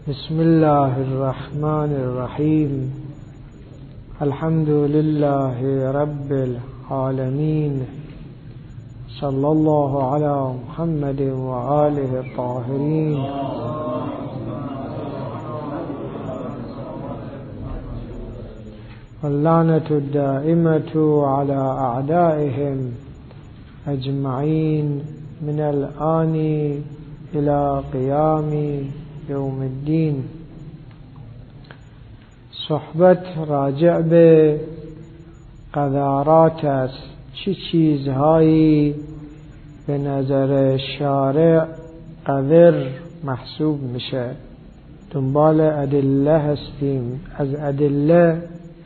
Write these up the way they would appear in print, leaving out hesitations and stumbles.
بسم الله الرحمن الرحيم. الحمد لله رب العالمين، صلى الله على محمد وآله الطاهرين. واللعنة الدائمة على أعدائهم أجمعين من الآن إلى قيام يوم الدين. صحبت راجع به قذارات است. چه چیزهایی به نظر شارع قذر محسوب میشه؟ دنبال ادله هستیم. از ادله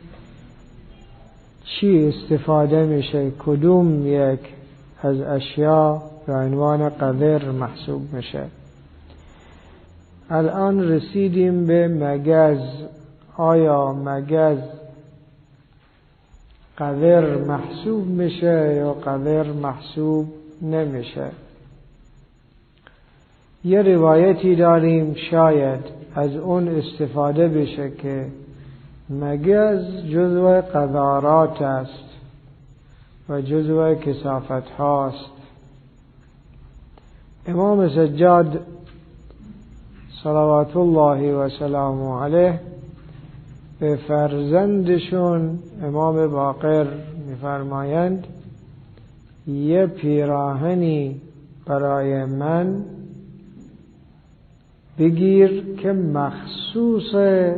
چی استفاده میشه؟ کدوم یک از اشیاء به عنوان قذر محسوب میشه؟ الان رسیدیم به مگز. آیا مگز قذر محسوب میشه یا قذر محسوب نمیشه؟ یه روایتی داریم شاید از اون استفاده بشه که مگز جزو قذارات است و جزو کثافت هاست. امام سجاد صلوات الله و سلامه علیه به فرزندشون امام باقر می‌فرمایند یه پیراهنی برای من بگیر که مخصوص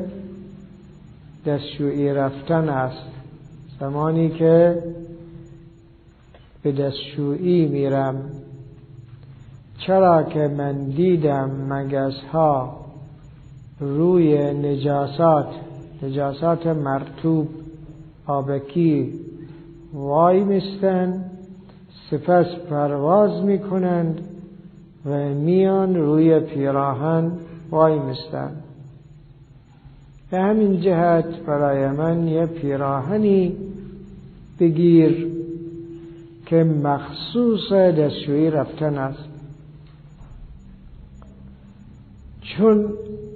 دستشویی رفتن است. زمانی که به دستشویی میرم، چرا که من دیدم مگزها روی نجاسات مرطوب آبکی وای میستن، سپس پرواز میکنند و میان روی پیراهن وای میستن. به همین جهت برای من یه پیراهنی بگیر که مخصوص دستشویی رفتن است. چون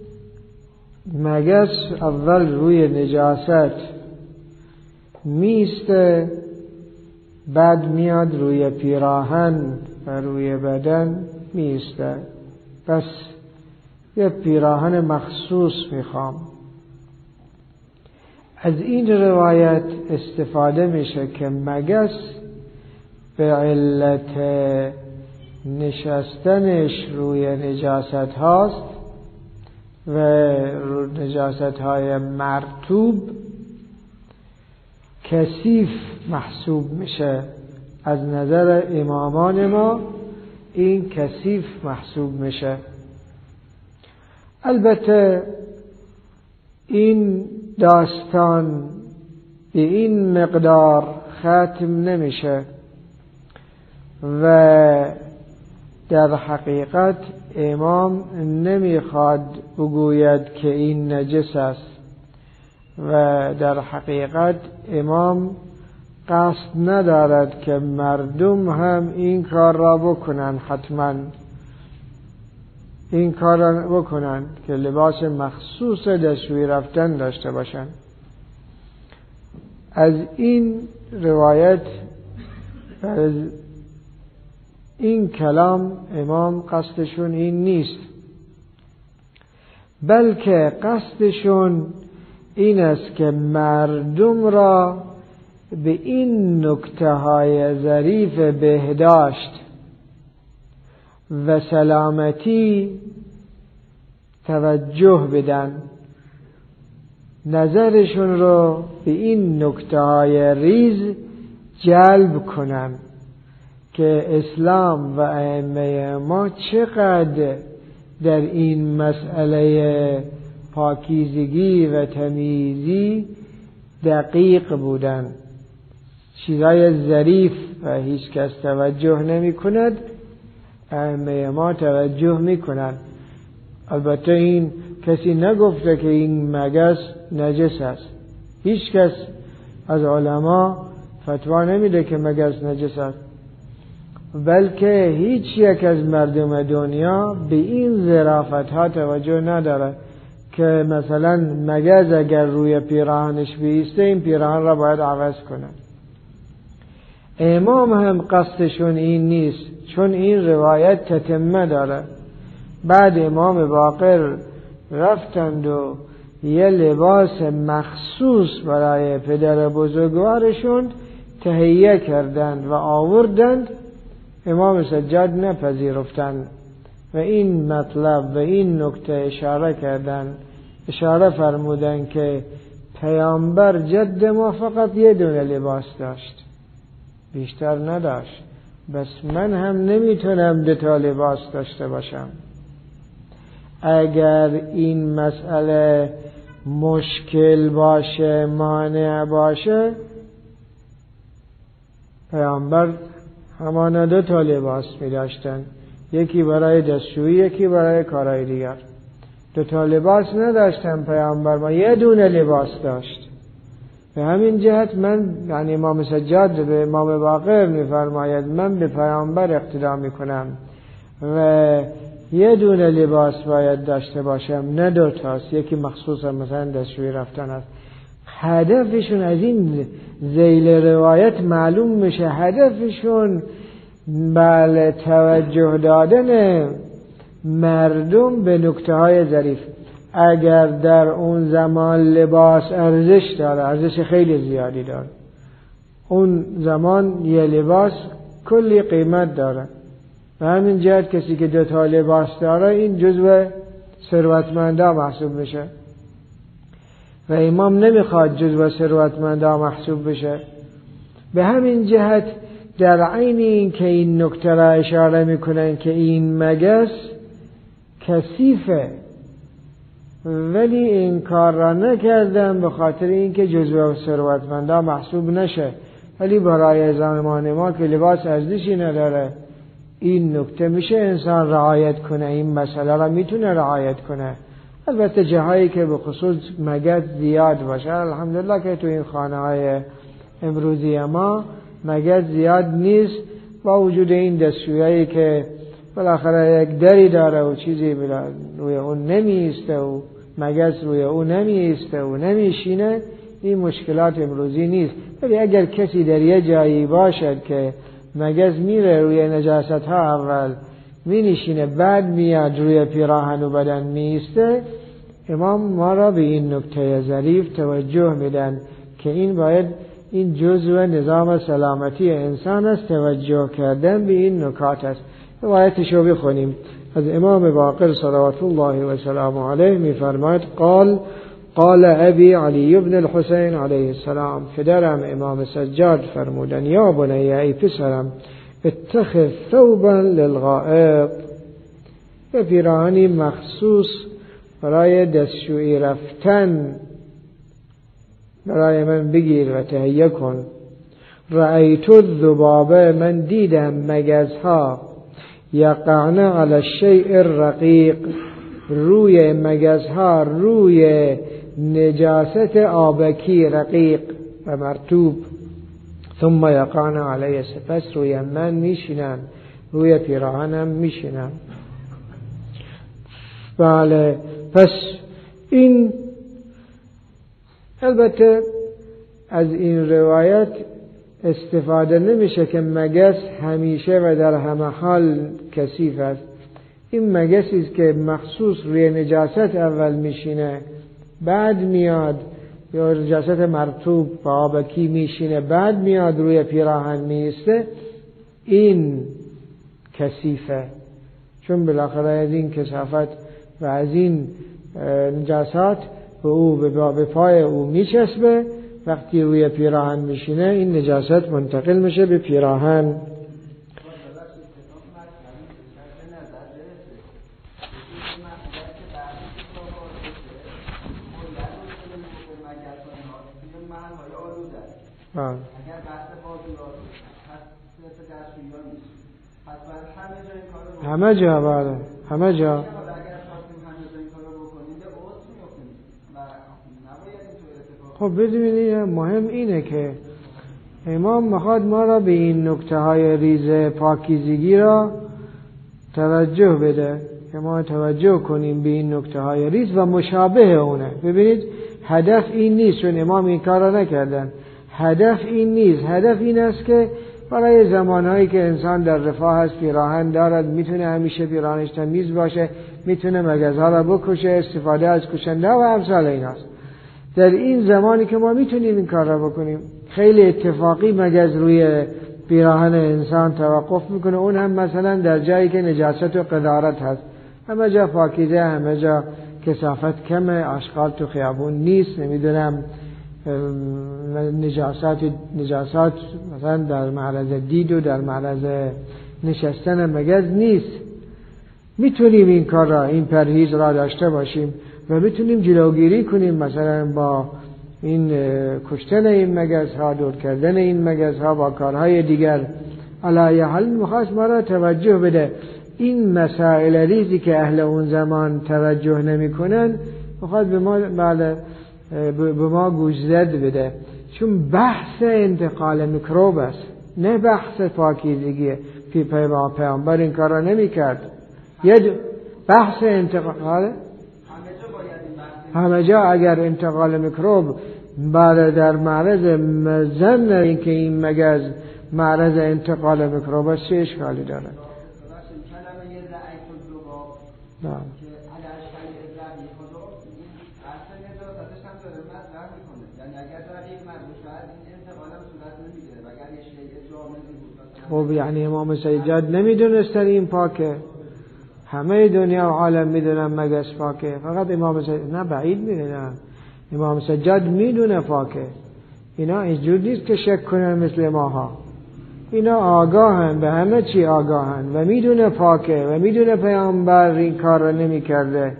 مگس اول روی نجاست میسته، بعد میاد روی پیراهن و روی بدن میسته. پس یه پیراهن مخصوص میخوام. از این روایت استفاده میشه که مگس به علت نشستنش روی نجاست هاست و نجاست های مرطوب کثیف محسوب میشه. از نظر امامان ما این کثیف محسوب میشه. البته این داستان به این مقدار ختم نمیشه و در حقیقت امام نمیخواد بگوید که این نجس است و در حقیقت امام قصد ندارد که مردم هم این کار را بکنن. حتما این کار را بکنن که لباس مخصوص دستشویی رفتن داشته باشن. از این روایت، از این کلام امام قصدشون این نیست، بلکه قصدشون این است که مردم را به این نکته های ظریف بهداشت و سلامتی توجه بدن، نظرشون رو به این نکته های ریز جلب کنن که اسلام و ائمه ما چقدر در این مسئله پاکیزگی و تمیزی دقیق بودن. چیزای ظریف و هیچ کس توجه نمی کند، ائمه ما توجه می کنند. البته این کسی نگفته که این مگس نجس است. هیچ کس از علما فتوا نمیده که مگس نجس است، بلکه هیچ یک از مردم دنیا به این ظرافت ها توجه نداره که مثلا مگز اگر روی پیراهنش بیسته این پیراهن را باید عوض کنه. امام هم قصدشون این نیست، چون این روایت تتمه داره. بعد امام باقر رفتند و یه لباس مخصوص برای پدر بزرگوارشون تهیه کردند و آوردند. امام سجاد نپذیرفتند و این مطلب و این نکته اشاره کردند، اشاره فرمودند که پیامبر جد ما فقط یه دونه لباس داشت، بیشتر نداشت، بس من هم نمیتونم 2 لباس داشته باشم. اگر این مسئله مشکل باشه، مانع باشه، پیامبر همان 2 لباس می داشتن، یکی برای دستشویی، یکی برای کارهای دیگر. 2 لباس نداشتن پیامبر، ما یه دونه لباس داشت. به همین جهت من، یعنی امام سجاد به امام باقر می فرماید من به پیامبر اقتدا می کنم و یه دونه لباس باید داشته باشم، نه 2 تاست، یکی مخصوصا مثلا دستشویی رفتن است. هدفشون از این ذیل روایت معلوم میشه، هدفشون بله توجه دادن مردم به نکته های ظریف. اگر در اون زمان لباس ارزش داره، ارزش خیلی زیادی داره، اون زمان یه لباس کلی قیمت داره. و همین جهت کسی که 2 لباس داره این جزو ثروتمندا محسوب میشه و امام نمیخواد جزو ثروتمندا محسوب بشه. به همین جهت در عین این که این نکته را اشاره میکنن که این مگس کثیفه، ولی این کار را نکردن به خاطر اینکه جزو ثروتمندا محسوب نشه، ولی برای زمان ما که لباس ارزشی نداره این نکته میشه انسان رعایت کنه، این مسئله را میتونه رعایت کنه. البته جاهایی که به خصوص مگس زیاد باشه، الحمدلله که تو این خانه های امروزی ما مگس زیاد نیست، با وجود این دستشویی که بالاخره یک دری داره و چیزی روی اون نمیسته و مگس روی اون نمیسته و نمیشینه، این مشکلات امروزی نیست. ولی اگر کسی در یه جایی باشد که مگس میره روی نجاست ها اول مینشینه، بعد میاد روی پیراهن و بدن میسته، امام ما را به این نکته ظریف توجه میدن که این باید این جزء نظام سلامتی انسان است، توجه کردن به این نکات است. روایتش رو بخونیم. از امام باقر صلوات الله و سلام علیه میفرماید قال ابی علی ابن الحسین علیه السلام، پدرم امام سجاد فرمودن یا بنی ای پسرم اتخذ ثوبا للغائط، یه پیراهنی مخصوص برای دستشویی رفتن برای من بگیر و تهیه کن. رأیت الذبابه، من دیدم مگزها یقعن علی الشیء الرقیق، روی مگزها روی نجاست آبکی رقیق و مرطوب، ثم یقعن علی، سپس روی من میشینن، روی پیراهنم میشینن. بله، پس این البته از این روایت استفاده نمیشه که مگس همیشه و در همه حال کثیف است. این مگسی است که مخصوص روی نجاست اول میشینه، بعد میاد یا نجاست مرطوب و آبکی میشینه، بعد میاد روی پیراهن میسته، این کثیفه، چون بالاخره از این کثافت و از این نجاسات به پای او میچسبه. وقتی روی پیراهن میشینه این نجاست منتقل میشه به پیراهن. همه جا بله، همه جا. خب ببینید مهم اینه که امام میخواد ما را به این نکته های ریز پاکیزگی را توجه بده. که ما توجه کنیم به این نکته های ریز و مشابه اونه. ببینید هدف این نیست، چون امام این کار را نکردن، هدف این نیست، هدف این است که برای زمانهایی که انسان در رفاه است، پیراهن دارد، میتونه همیشه پیراهنش تمیز باشه، میتونه مگزها را بکشه، استفاده از کشنده و امثال ایناست. در این زمانی که ما میتونیم این کار را بکنیم، خیلی اتفاقی مگز روی پیراهن انسان توقف میکنه، اون هم مثلا در جایی که نجاست و قذارت هست، همه جا پاکیزه، همه جا کثافت کمه، اشغال تو خیابون نیست، نمیدونم نجاسات مثلا در معرض دید و در معرض نشستن مگز نیست. میتونیم این کار را، این پرهیز را داشته باشیم و میتونیم جلوگیری کنیم مثلا با این کشتن این مگزها، دور کردن این مگزها با کارهای دیگر. علی حال میخواست ما را توجه بده این مسائل ریزی که اهل اون زمان توجه نمی کنن، میخواست به ما گوشزد بده، چون بحث انتقال میکروب است، نه بحث پاکیزگی. پیامبر این کار را نمی کرد. بحث انتقال همه جا اگر انتقال میکروب در معرض زن اینکه این مگز معرض انتقال میکروب است، چه اشکالی داره؟ خب یعنی امام سجاد نمیدونستن این پاکه؟ همه دنیا و عالم میدونن مگس پاکه، فقط امام سجاد نه، بعید میدونن. امام سجاد میدونه پاکه. اینا اینجور نیست که شک کنن مثل ماها، اینا آگاهن، به همه چی آگاهن و میدونه پاکه و میدونه پیامبر این کار را نمی کرده.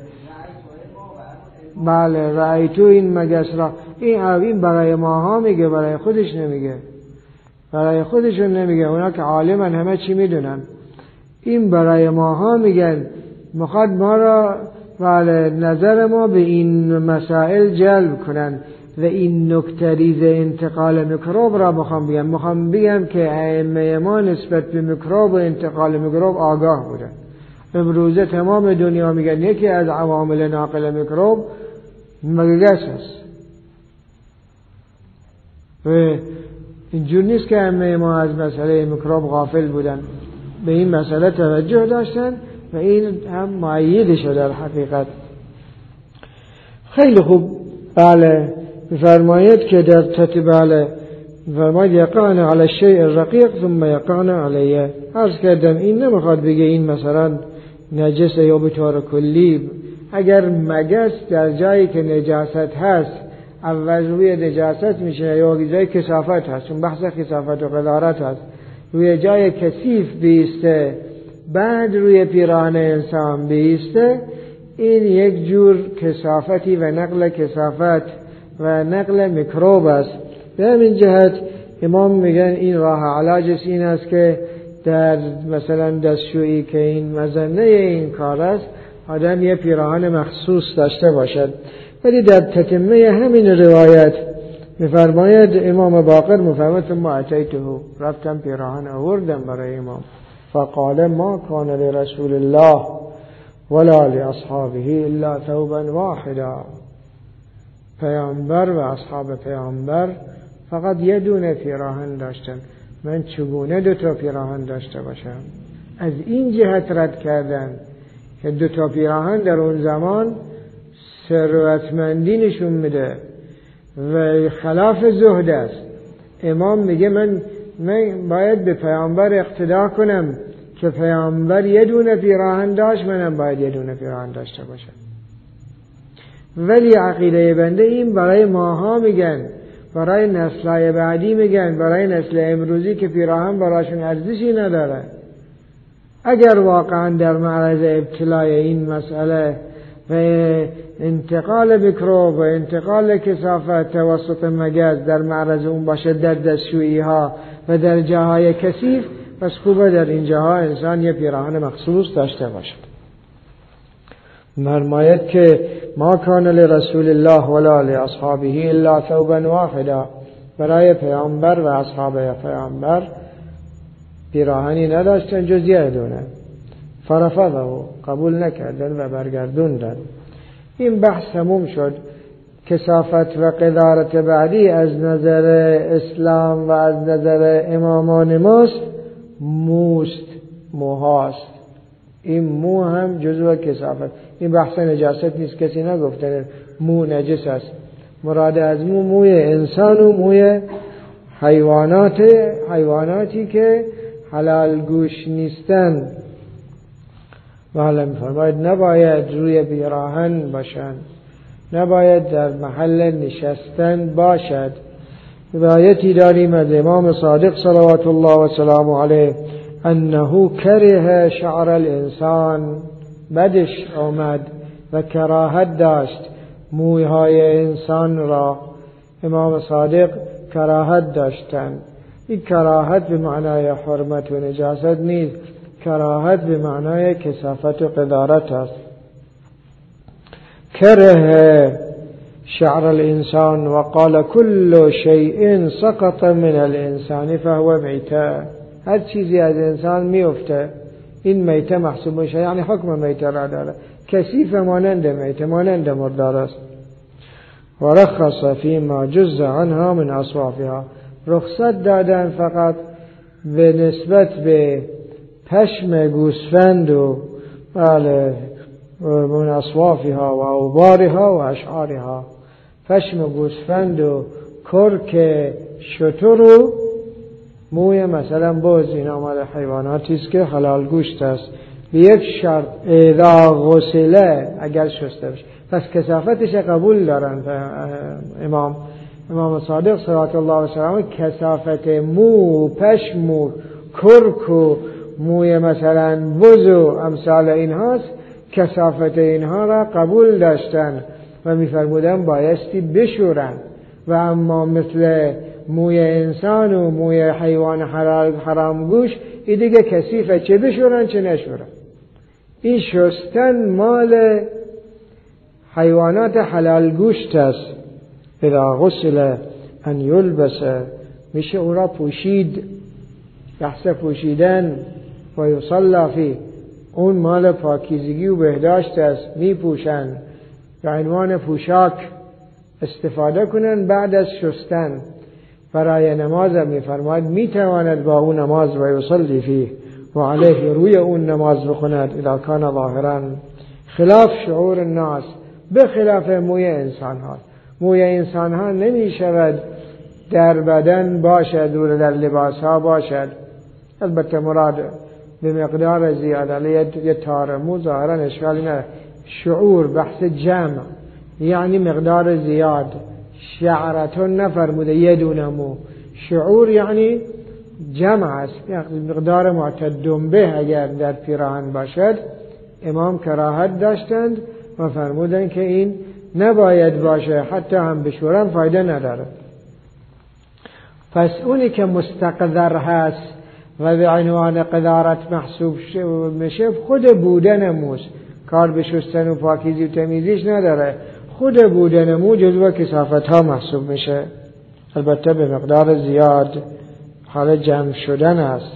بله رأیتو این مگس را، این برای ماها میگه، برای خودش نمیگه، برای خودشون نمیگه. اونا که عالمن همه چی میدونن. این برای ماها میگن، میخواد ما را بله نظر ما به این مسائل جلب کنن و این نکته ریز انتقال میکروب را میخوام بگم که ائمه ما نسبت به میکروب و انتقال میکروب آگاه بودن. امروزه تمام دنیا میگن یکی از عوامل ناقل میکروب مگس است و اینجور نیست که ائمه ما از مسئله میکروب غافل بودن، به این مسئله توجه داشتن و این هم معیدش در حقیقت. خیلی خوب. بله فرماید که در بله فرماید یقعن علی الشیء الرقیق ثم یقعن علیه. عرض کردم این نمیخواد بگه این مثلا نجسه یا به طور کلی. اگر مگس در جایی که نجاست هست اول روی نجاست میشه یا جای کثافت هست، چون بحث کثافت و قذارت هست، روی جای کثیف بیسته بعد روی پیراهن انسان بیسته، این یک جور کثافتی و نقل کثافت و نقل میکروب است. به همین جهت امام میگن این راه علاجش این است که در مثلا دستشویی که این مزنه این کار است، آدم یه پیراهن مخصوص داشته باشد. ولی در تتمه همین روایت میفرماید امام باقر میفرماید ثم اتیته، رفتم پیراهن آوردم برای امام، فقال ما کان لرسول الله ولا لاصحابه الا ثوبا واحدا. پیامبر و اصحاب پیامبر فقط یه دونه پیراهن داشتن، من چگونه دو تا پیراهن داشته باشم؟ از این جهت رد کردن که دو تا پیراهن در اون زمان ثروتمندی نشون میده و خلاف زهد است. امام میگه من باید به پیامبر اقتدا کنم که پیامبر یه دونه پیراهن داشت، منم باید یه دونه پیراهن داشته باشم. ولی عقیده بنده این برای ماها میگن، برای نسل‌های بعدی میگن، برای نسل امروزی که پیراهن براشون ارزشی نداره. اگر واقعا در معرض ابتلای این مسئله و انتقال میکروب و انتقال کثافت توسط مگس در معرض اون باشه در دستشویی ها و در جاهای کثیف، پس خوبه در این جاها انسان یه پیراهن مخصوص داشته باشد. فرماید که ما کان لرسول الله ولا لاصحابه الا ثوبا واحدا، برای پیامبر و اصحاب پیامبر پیراهنی نداشتن جز یه دونه. فرفضه، قبول نکردن و برگردوندن. این بحث تموم شد. کثافت و قدارت بعدی از نظر اسلام و از نظر امامان ماست موهاست. این مو هم جزو کثافت. این بحث نجاست نیست، کسی نگفته مو نجس است. مراد از موی انسان و موی حیواناتی که حلال گوش نیستند. و می‌فرماید نباید روی پیراهن باشند، نباید در محل نشستن باشد. روایتی داریم از امام صادق صلوات الله و سلامه علیه انه کره شعر الانسان، بدش آمد و کراهت داشت مویهای انسان را. امام صادق کراهت داشتند. این کراهت به معنای حرمت و نجاست نیست، کراهت به معنای کثافت و قدارت است. کره شعر الانسان و قال كل شيء سقط من الانسان فهو میته. هر چیزی از انسان میفته این میته محسوب میشه، یعنی حکم میته را داره. کثیف مانند میته، مانند مردار است. و رخص فيما جز عنها من اصوافها، رخصت دادن فقط به نسبت به پشم گوسفند و من اصوافها و اوبارها و اشعارها. پشم گوسفند و کرک شتر و موی مثلا بز، اینا مال حیواناتی است که حلال گوشت است. به یک شرط، اذا غسله، اگر شسته بشه. پس کثافتش قبول دارن امام صادق صلوات الله و سلامه. کثافت مو، پشم و کرک و موی مثلا بز و امثال اینهاست، کثافت اینها را قبول داشتن و می‌فرمودن بایستی بشورن. و اما مثل موی انسان و موی حیوان حرام گوش، این دیگه کثیفه، چه بشورن چه نشورن. این شستن مال حیوانات حلال گوشت است. اذا غسل ان یلبس، میشه او را پوشید، بحث پوشیدن. و یصلی فی، اون مال پاکیزگی و بهداشت است، می پوشن به عنوان پوشاک استفاده کنن بعد از شستن. برای نماز می فرماید می تواند با اون نماز و یصلی فی و علیه، روی اون نماز بخوند اذا کان ظاهرا، خلاف شعور الناس، به خلاف موی انسان ها. موی انسان ها نمی شود در بدن باشد و در لباس ها باشد. البته مراد به مقدار زیاد، علیه یه تار مو ظاهرا اشکالی نداره. شعور بحث جمع، یعنی مقدار زیاد. شعرتون نفرموده یه دونه مو، شعور یعنی جمع است، مقدار معتد به اگر در پیراهن باشد. امام کراهت داشتند و فرمودند که این نباید باشه، حتی هم بشورن فایده نداره. پس اونی که مستقذر هست و به عنوان قدارت محسوب میشه خود بودن موست، کار به شستن و پاکیزی و تمیزیش نداره. خود بودن مو جزو کثافت ها محسوب میشه، البته به مقدار زیاد، حال جمع شدن است.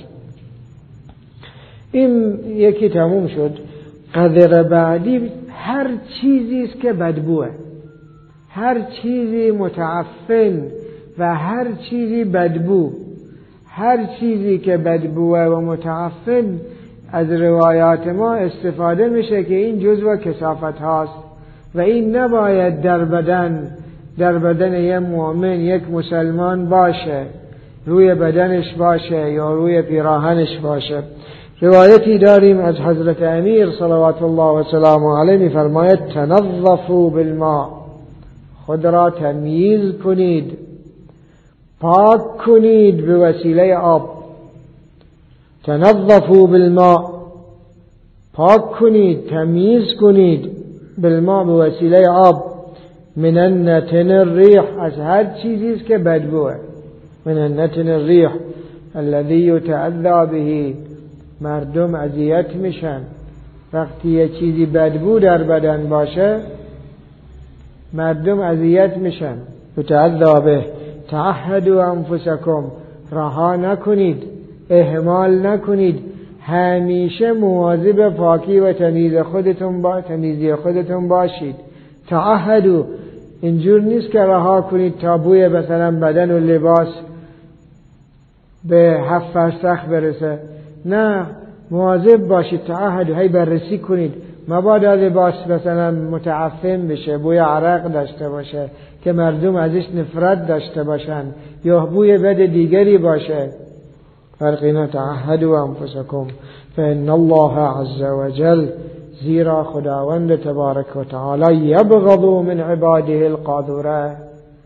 این یکی تموم شد. قدر بعدی هر چیزی است که بدبوه، هر چیزی متعفن و هر چیزی بدبو. هر چیزی که بدبوه و متعفن از روایات ما استفاده میشه که این جزو کثافت هاست و این نباید در بدن یک مؤمن، یک مسلمان باشه، روی بدنش باشه یا روی پیراهنش باشه. روایتی داریم از حضرت امیر صلوات الله و سلامه علیه می‌فرماید تنظفوا بالماء، خود را تمییز کنید، پاک کنید به وسیله آب. تنظفوا بالماء، پاک کنید، تمییز کنید، بالماء به وسیله آب. من النتن الریح، از هر چیزی است که بدبوه. من النتن الریح الذي يتأذى به، مردم اذیت میشن وقتی یه چیزی بدبو در بدن باشه، مردم اذیت میشن. يتأذى به. تعهدوا انفسکم، رها نکنید، اهمال نکنید. همیشه مواظب پاکی و تمیزی خودتون باشید. تعهدوا، اینجور نیست که رها کنید تا بوی مثلا بدن و لباس به 7 فرسخ برسه. نه، مواظب باشید. تعهدوا، هی بررسی کنید. مبادا لباس مثلا متعفن بشه، بوی عرق داشته باشه که مردم ازش نفرت داشته باشن، یا بوی بد دیگری باشه. فرقینا تعهدوا انفسکم فان الله عز وجل، زیرا خداوند تبارک و تعالی یبغض من عباده القاذوره،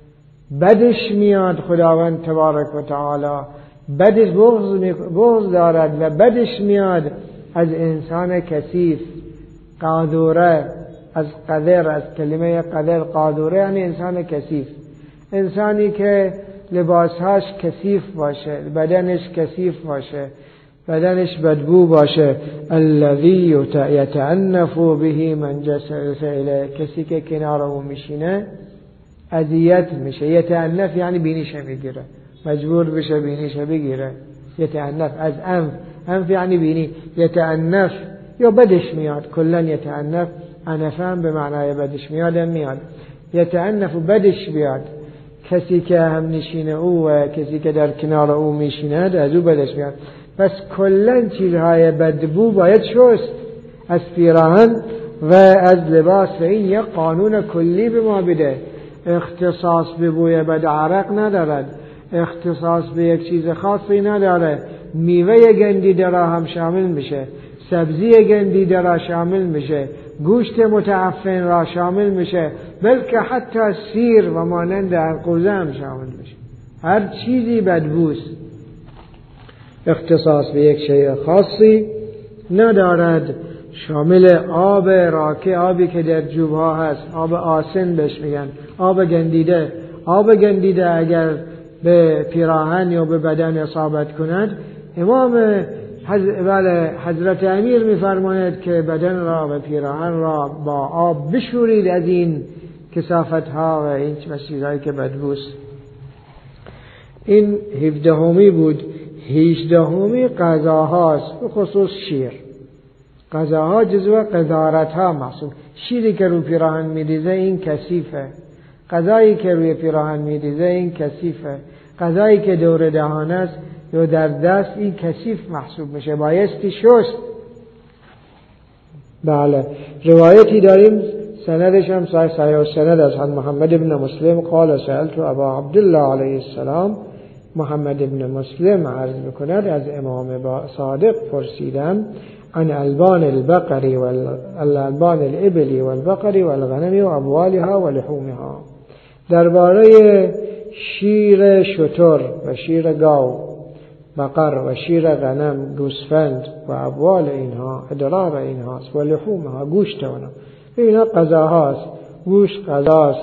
بدش میاد خداوند تبارک و تعالی، بدش بغض دارد و بدش میاد از انسان کثیف. قاذوره از قذر، از کلمه قذر، قاذوره یعنی انسان کثیف، انسانی که لباسهاش کثیف باشه، بدنش کثیف باشه، بدنش بدبو باشه. الذی یتعنف به من جلس الیه، کسی که کنار او میشینه اذیت میشه. یتعنف یعنی بینیشه میگیره، مجبور بشه بینیشه بگیره. یتعنف از انف یعنی بینی. یتعنف یا بدش میاد، کلا یتعنف، عنفم به معنای بدش میاد. یتعنف بدش بیاد، کسی که هم نشینه او و کسی که در کنار او میشیند از او بدش میاد. پس کلا چیزهای بدبو باید شست، از پیراهن و از لباس. و این یک قانون کلی به ما بده، اختصاص به بوی بد عرق ندارد، اختصاص به یک چیز خاصی نداره. میوه گندیده را هم شامل میشه، سبزی گندیده را شامل میشه، گوشت متعفن را شامل میشه، بلکه حتی سیر و مانند ارقوزه هم شامل میشه. هر چیزی بدبوست، اختصاص به یک شیء خاصی ندارد. شامل آب راکه، آبی که در جوبها هست، آب آسن بهش میگن، آب گندیده. آب گندیده اگر به پیراهن یا به بدن اصابت کند، امام حضرت امیر میفرماید که بدن را و پیراهن را با آب بشورید از این کثافت ها و این چیزهایی که بدبوست. این 17می بود. 18می غذاهاست، به خصوص شیر. غذاها جزو قذارت ها محسوب. شیری که روی پیراهن میریزه این کثیفه، غذایی که روی پیراهن میریزه این کثیفه، غذایی که دور دهان است یا در دست این کثیف محسوب میشه، بایستی شست. بله، روایتی داریم سندش هم صحیح السند از محمد ابن مسلم قال سألت ابا عبدالله علیه السلام. محمد ابن مسلم عرض میکند از امام صادق پرسیدم عن البان البقری والالبان الابلی والبقری والغنم و ابوالها و لحومها، درباره شیر شتر و شیر گاو، بقر و شیر غنم، گوسفند و ابوال اینها، ادرار اینهاست، و لحومها، گوشت اونها. اینا غذاهاست، گوشت غذاست،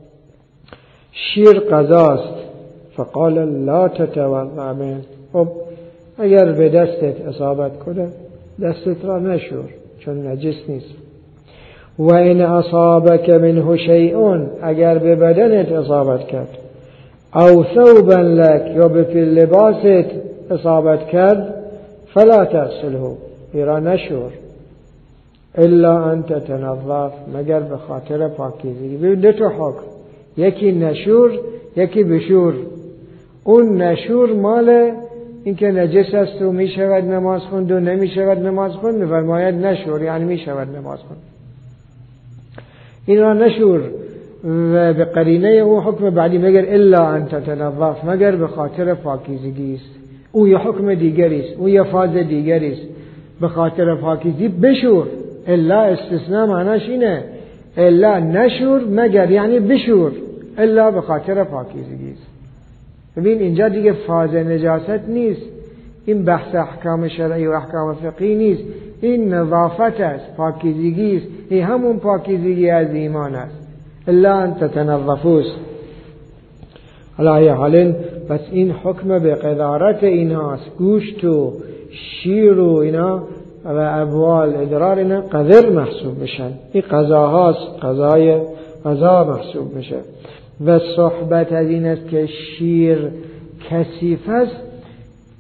شیر غذاست. فقال لا تتوضأ منه، خب اگر به دستت اصابت کنه دستت را نشور چون نجس نیست. و این اصابک منه شیء، اگر به بدنت اصابت کرد، او ثوبا لک، یا به لباست اصابت کرد، فلا تغسله، ایرا نشور، الا ان تتنظف، مگر به خاطر پاکیزگی. ببین دو تا حکم، یکی نشور یکی بشور. اون نشور مال این که نجس است و می شود نماز خوند و نمی شود نماز خوند، میفرماید نشور یعنی می شود نماز خوند. این را نشور و به قرینه او حکم بعدی مگر الا ان تتنظف، مگر به خاطر پاکیزگی است. او یه حکم دیگری است، او یه فاز دیگری است. به خاطر پاکیزگی بشور، الا استثناء معناش اینه، الا نشور مگر یعنی بشور، الا به خاطر پاکیزگی است. ببین اینجا دیگه فاز نجاست نیست، این بحث احکام شرعی و احکام فقهی نیست، این نظافت است، پاکیزگی است. این همون پاکیزگی از ایمان است. الا ان تتنظفوا. علی حال پس این حکم به قذارت ایناست، گوشت و شیر و اینا و ابوال ادرار اینا قذر محسوب میشن. این قضاهاست، قضا محسوب میشه. و صحبت از این است که شیر کثیف است،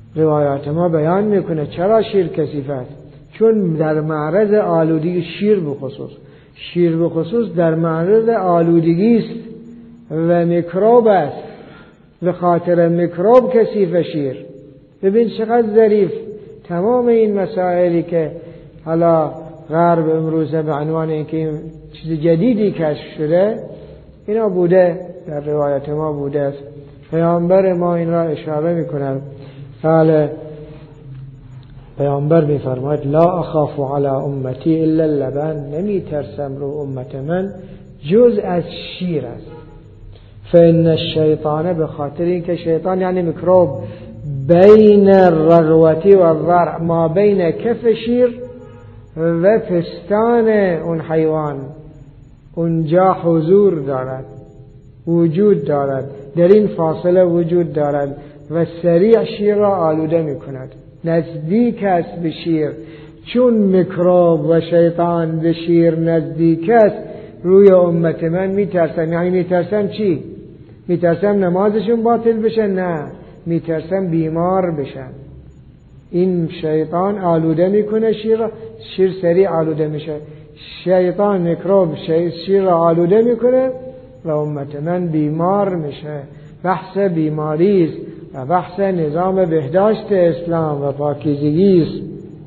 روایات ما بیان میکنه چرا شیر کثیف است. چون در معرض آلودگی شیر به خصوص در معرض آلودگی است و میکروب است، به خاطر میکروب کثیف شیر. ببین چقدر ظریف تمام این مسائلی که حالا غرب امروزه به عنوان اینکه این چیز جدیدی کشف شده، اینا بوده در روایت ما بوده است. پیامبر ما این را اشاره میکنه. قال پیامبر میفرماید لا اخاف علی امتی الا اللبن، نمی ترسم رو امت من جز از شیر است. فان الشیطان، به خاطر اینکه شیطان یعنی میکروب، بین الرغوتی و الضرع، ما بین کف شیر و پستان اون حیوان اونجا حضور دارد، وجود دارد، در این فاصله وجود دارد و سریع شیر را آلوده می کند. نزدیک است به شیر. چون میکروب و شیطان به شیر نزدیک است، روی امت من میترسم. یعنی میترسم چی؟ میترسم نمازشون باطل بشه؟ نه، میترسم بیمار بشن. این شیطان آلوده میکنه شیر را، شیر سریع آلوده میشه. شیطان میکروب شیر را آلوده میکنه و امت من بیمار میشه. بحث بیماری است و بحث نظام بهداشت اسلام و پاکیزگی است.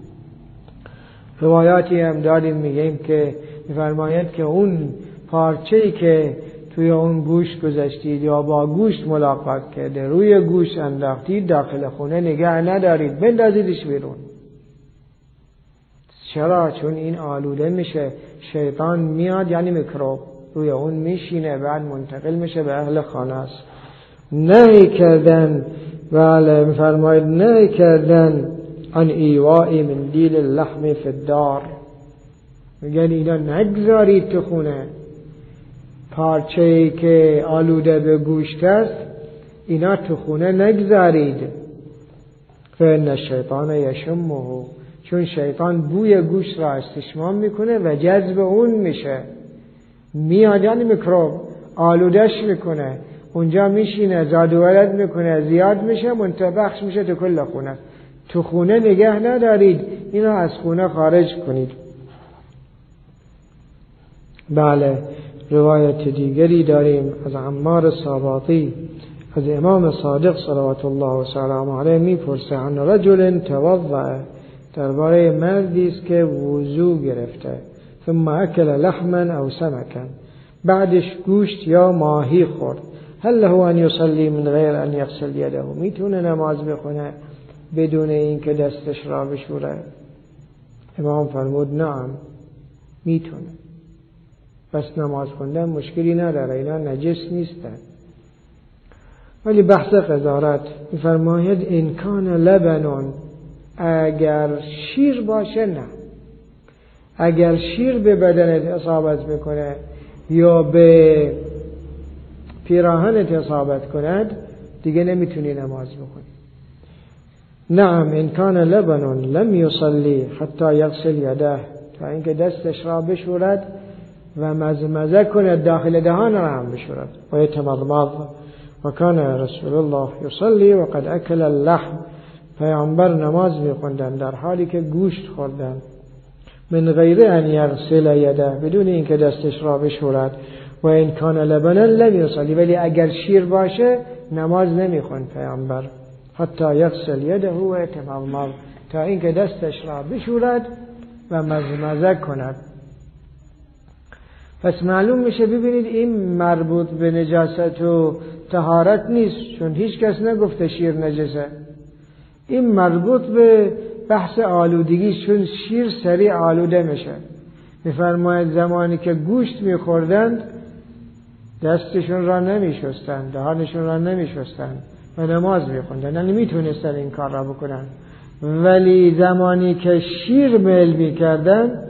روایاتی هم داریم میگیم که میفرمایند که اون پارچه‌ای که توی اون گوشت گذاشتید یا با گوشت ملاقات کرده روی گوشت انداختید، داخل خونه نگه ندارید، بندازیدش بیرون. چرا؟ چون این آلوده میشه. شیطان میاد یعنی میکروب روی اون میشینه، بعد منتقل میشه به اهل خانه است. نهی کردن، بله میفرماید نهی کردن عن ایواء مندیل اللحم فی الدار، میگن اینا نگذارید تو خونه. پارچه‌ای که آلوده به گوشت است اینا تو خونه نگذارید. فإن الشیطان یشمه، چون شیطان بوی گوشت را استشمام میکنه و جذب اون میشه. میاد یعنی میکروب آلودش میکنه، اونجا میشینه، زاد و ولد میکنه، زیاد میشه، منتبخش میشه تو کل خونه. تو خونه نگه ندارید، اینو از خونه خارج کنید. بله روایت دیگری داریم از عمار ساباطی از امام صادق صلوات الله و سلامه علیه میپرسه عن رجل توضأ، درباره مردی است که وضو گرفته، ثم اکل لحما او سمکا، بعدش گوشت یا ماهی خورد، هل له ان یصلی من غیر ان یغسل یده، میتونه نماز بخونه بدون اینکه دستش را بشوره؟ امام فرمود نعم میتونه، بس نماز خوندن مشکلی نداره، اینا نجس نیستن. ولی بحث قذارت میفرماید این کان لبنون، اگر شیر باشه نه، اگر شیر به بدنت اصابت میکنه یا به پیراهنت اصابت کند دیگه نمیتونی نماز بخونی. نعم این کان لبنون لم یصلی حتی یغسل یده، تا اینکه دستش را بشورد و مزمزه کند، داخل دهان را هم بشورد. و یتمضمض و کان رسول الله یصلی و قد اکل اللحم، پیامبر نماز میخوندن در حالی که گوشت خوردن، من غیر ان یغسل یده، بدون اینکه دستش را بشورد. و این کان لبنا لم یصلی، ولی اگر شیر باشه نماز نمیخوند پیامبر، حتی یغسل یده و یتمضمض، تا اینکه دستش را بشورد و مزمزه کند. پس معلوم میشه، ببینید این مربوط به نجاست و طهارت نیست، چون هیچ کس نگفته شیر نجسه. این مربوط به بحث آلودگی، چون شیر سریع آلوده میشه. میفرماید زمانی که گوشت میخوردند دستشون را نمیشستند، دهانشون را نمیشستند و نماز میخوندند، یعنی میتونستن این کار را بکنن. ولی زمانی که شیر میل میکردند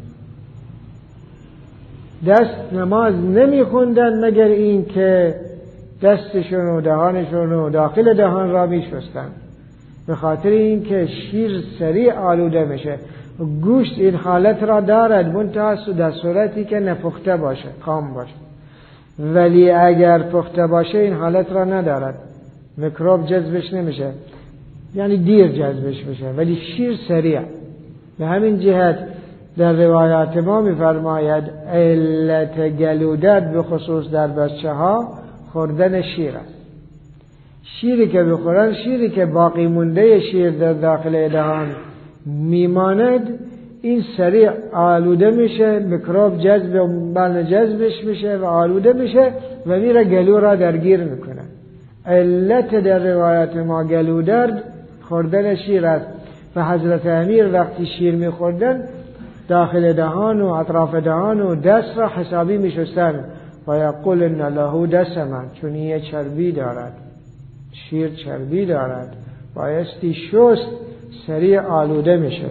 دست نماز نمیخوندن مگر این که دستشون و دهانشون و داخل دهان را میشستن، به خاطر این که شیر سریع آلوده میشه. گوشت این حالت را دارد، منتها در صورتی که نپخته باشه، خام باشه. ولی اگر پخته باشه این حالت را ندارد، میکروب جذبش نمیشه. یعنی دیر جذبش بشه، ولی شیر سریع. به همین جهت در روایات ما می‌فرماید علت گلودرد به خصوص در بچه‌ها خوردن شیر است. شیری که بخورن، شیری که باقی مونده شیر در داخل دهان میماند، این سریع آلوده میشه، میکروب جذبش میشه و آلوده میشه و میره گلو را درگیر میکنه. علت در روایات ما گلودرد خوردن شیر است و حضرت امیر وقتی شیر میخوردن داخل دهان و اطراف دهان و دست را حسابی میشستن و یقول ان له دسما، چون این چربی دارد، شیر چربی دارد، بایستی شست، سریع آلوده میشه.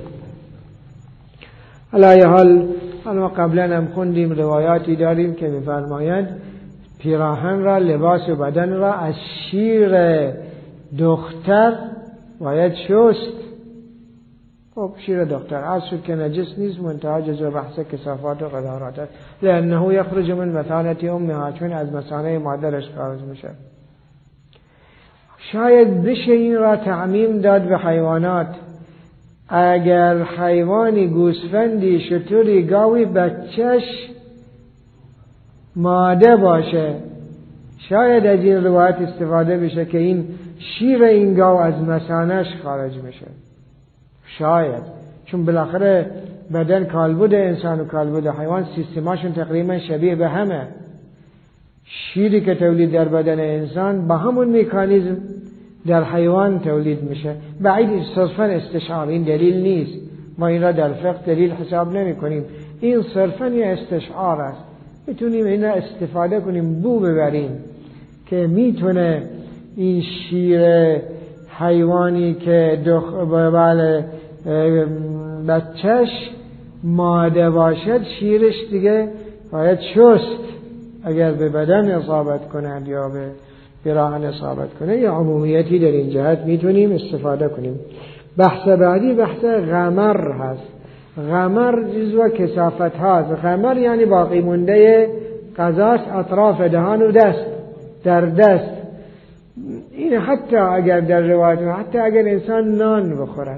علی حال ما قبلا هم خوندیم، روایاتی داریم که میفرمایند پیراهن را، لباس و بدن را از شیر دختر باید شست. خب شیر دختر عرض شد که نجس نیست، منتها جزو بحث کثافات و قذارات است، لانه یخرج من مثانه امها، چون از مثانه مادرش خارج میشه. شاید بشه این را تعمیم داد به حیوانات. اگر حیوانی، گوسفندی، شتری، گاوی بچهش ماده باشه، شاید از این روایت استفاده بشه که این شیر این گاو از مثانهش خارج میشه. شاید، چون بالاخره بدن کالبد انسان و کالبد حیوان سیستماشون تقریبا شبیه به همه. شیری که تولید در بدن انسان با همون مکانیزم در حیوان تولید میشه. بعید صرفا استشعار، این دلیل نیست، ما این را در فقه دلیل حساب نمی کنیم، این صرفا یه استشعار است. میتونیم این را استفاده کنیم، بو ببریم که میتونه این شیر حیوانی که بچهش ماده باشد، شیرش دیگه باید شست اگر به بدن اصابت کند یا به پیراهن اصابت کنه. یا عمومیتی در این جهت میتونیم استفاده کنیم. بحث بعدی بحث غمر هست. غمر جزو کثافت هاست. غمر یعنی باقی مونده غذاست اطراف دهان و دست، در دست. این حتی اگر در روایت، حتی اگر انسان نان بخورد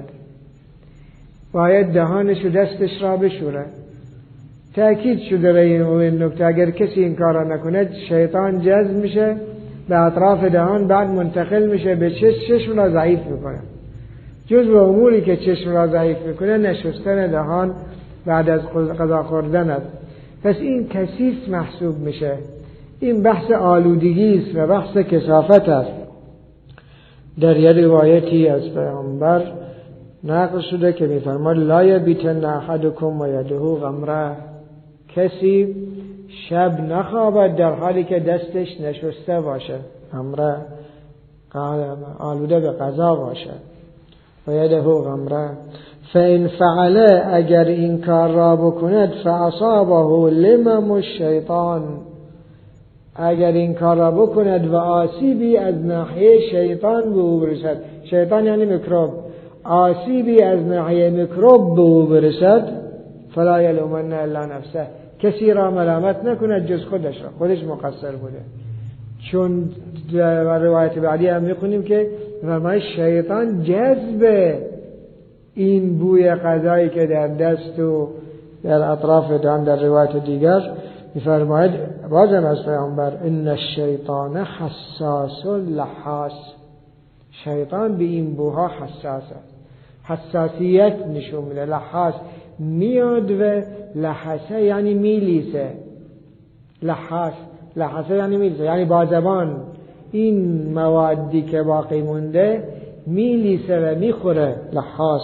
باید دهانش و دستش را بشوره. تأکید شده این نکته، اگر کسی این کار را نکند شیطان جذب میشه به اطراف دهان، بعد منتقل میشه به چشم را ضعیف میکنه. جزو اموری که چشم را ضعیف میکنه نشستن دهان بعد از غذا خوردن است. پس این کثیف محسوب میشه. این بحث آلودگی است و بحث کثافت است. در یه روایتی از پیامبر نقل شده که میفرماد لا یبیتن احدکم و یده غمره، کسی شب نخوابد در حالی که دستش نشسته باشه، غمره آلوده به غذا باشه، و یده غمره. فإن فعله، اگر این کار را بکند، فاصابه لمم الشیطان، اگر این کار را بکند و آسیبی از ناحیه شیطان به او برسد، شیطان یعنی میکروب، آسیبی از ناحیه میکروب به او برسد، فلا یلومن الا نفسه، کسی را ملامت نکند جز خودش را، خودش مقصر بوده. چون در روایت بعدی هم میخونیم که فرمای شیطان جذب این بوی غذایی که در دست و در اطراف دهان، در روایت دیگر میفرماید بازم از پیامبر ان الشیطان حساس لحاس، شیطان به این بوها حساس است، حساسیت نشون میده. لحاس میاد و لحسه یعنی میلیسه، لحسه یعنی میلیسه، یعنی با زبان این موادی که باقی مونده میلیسه و میخوره. لحاس.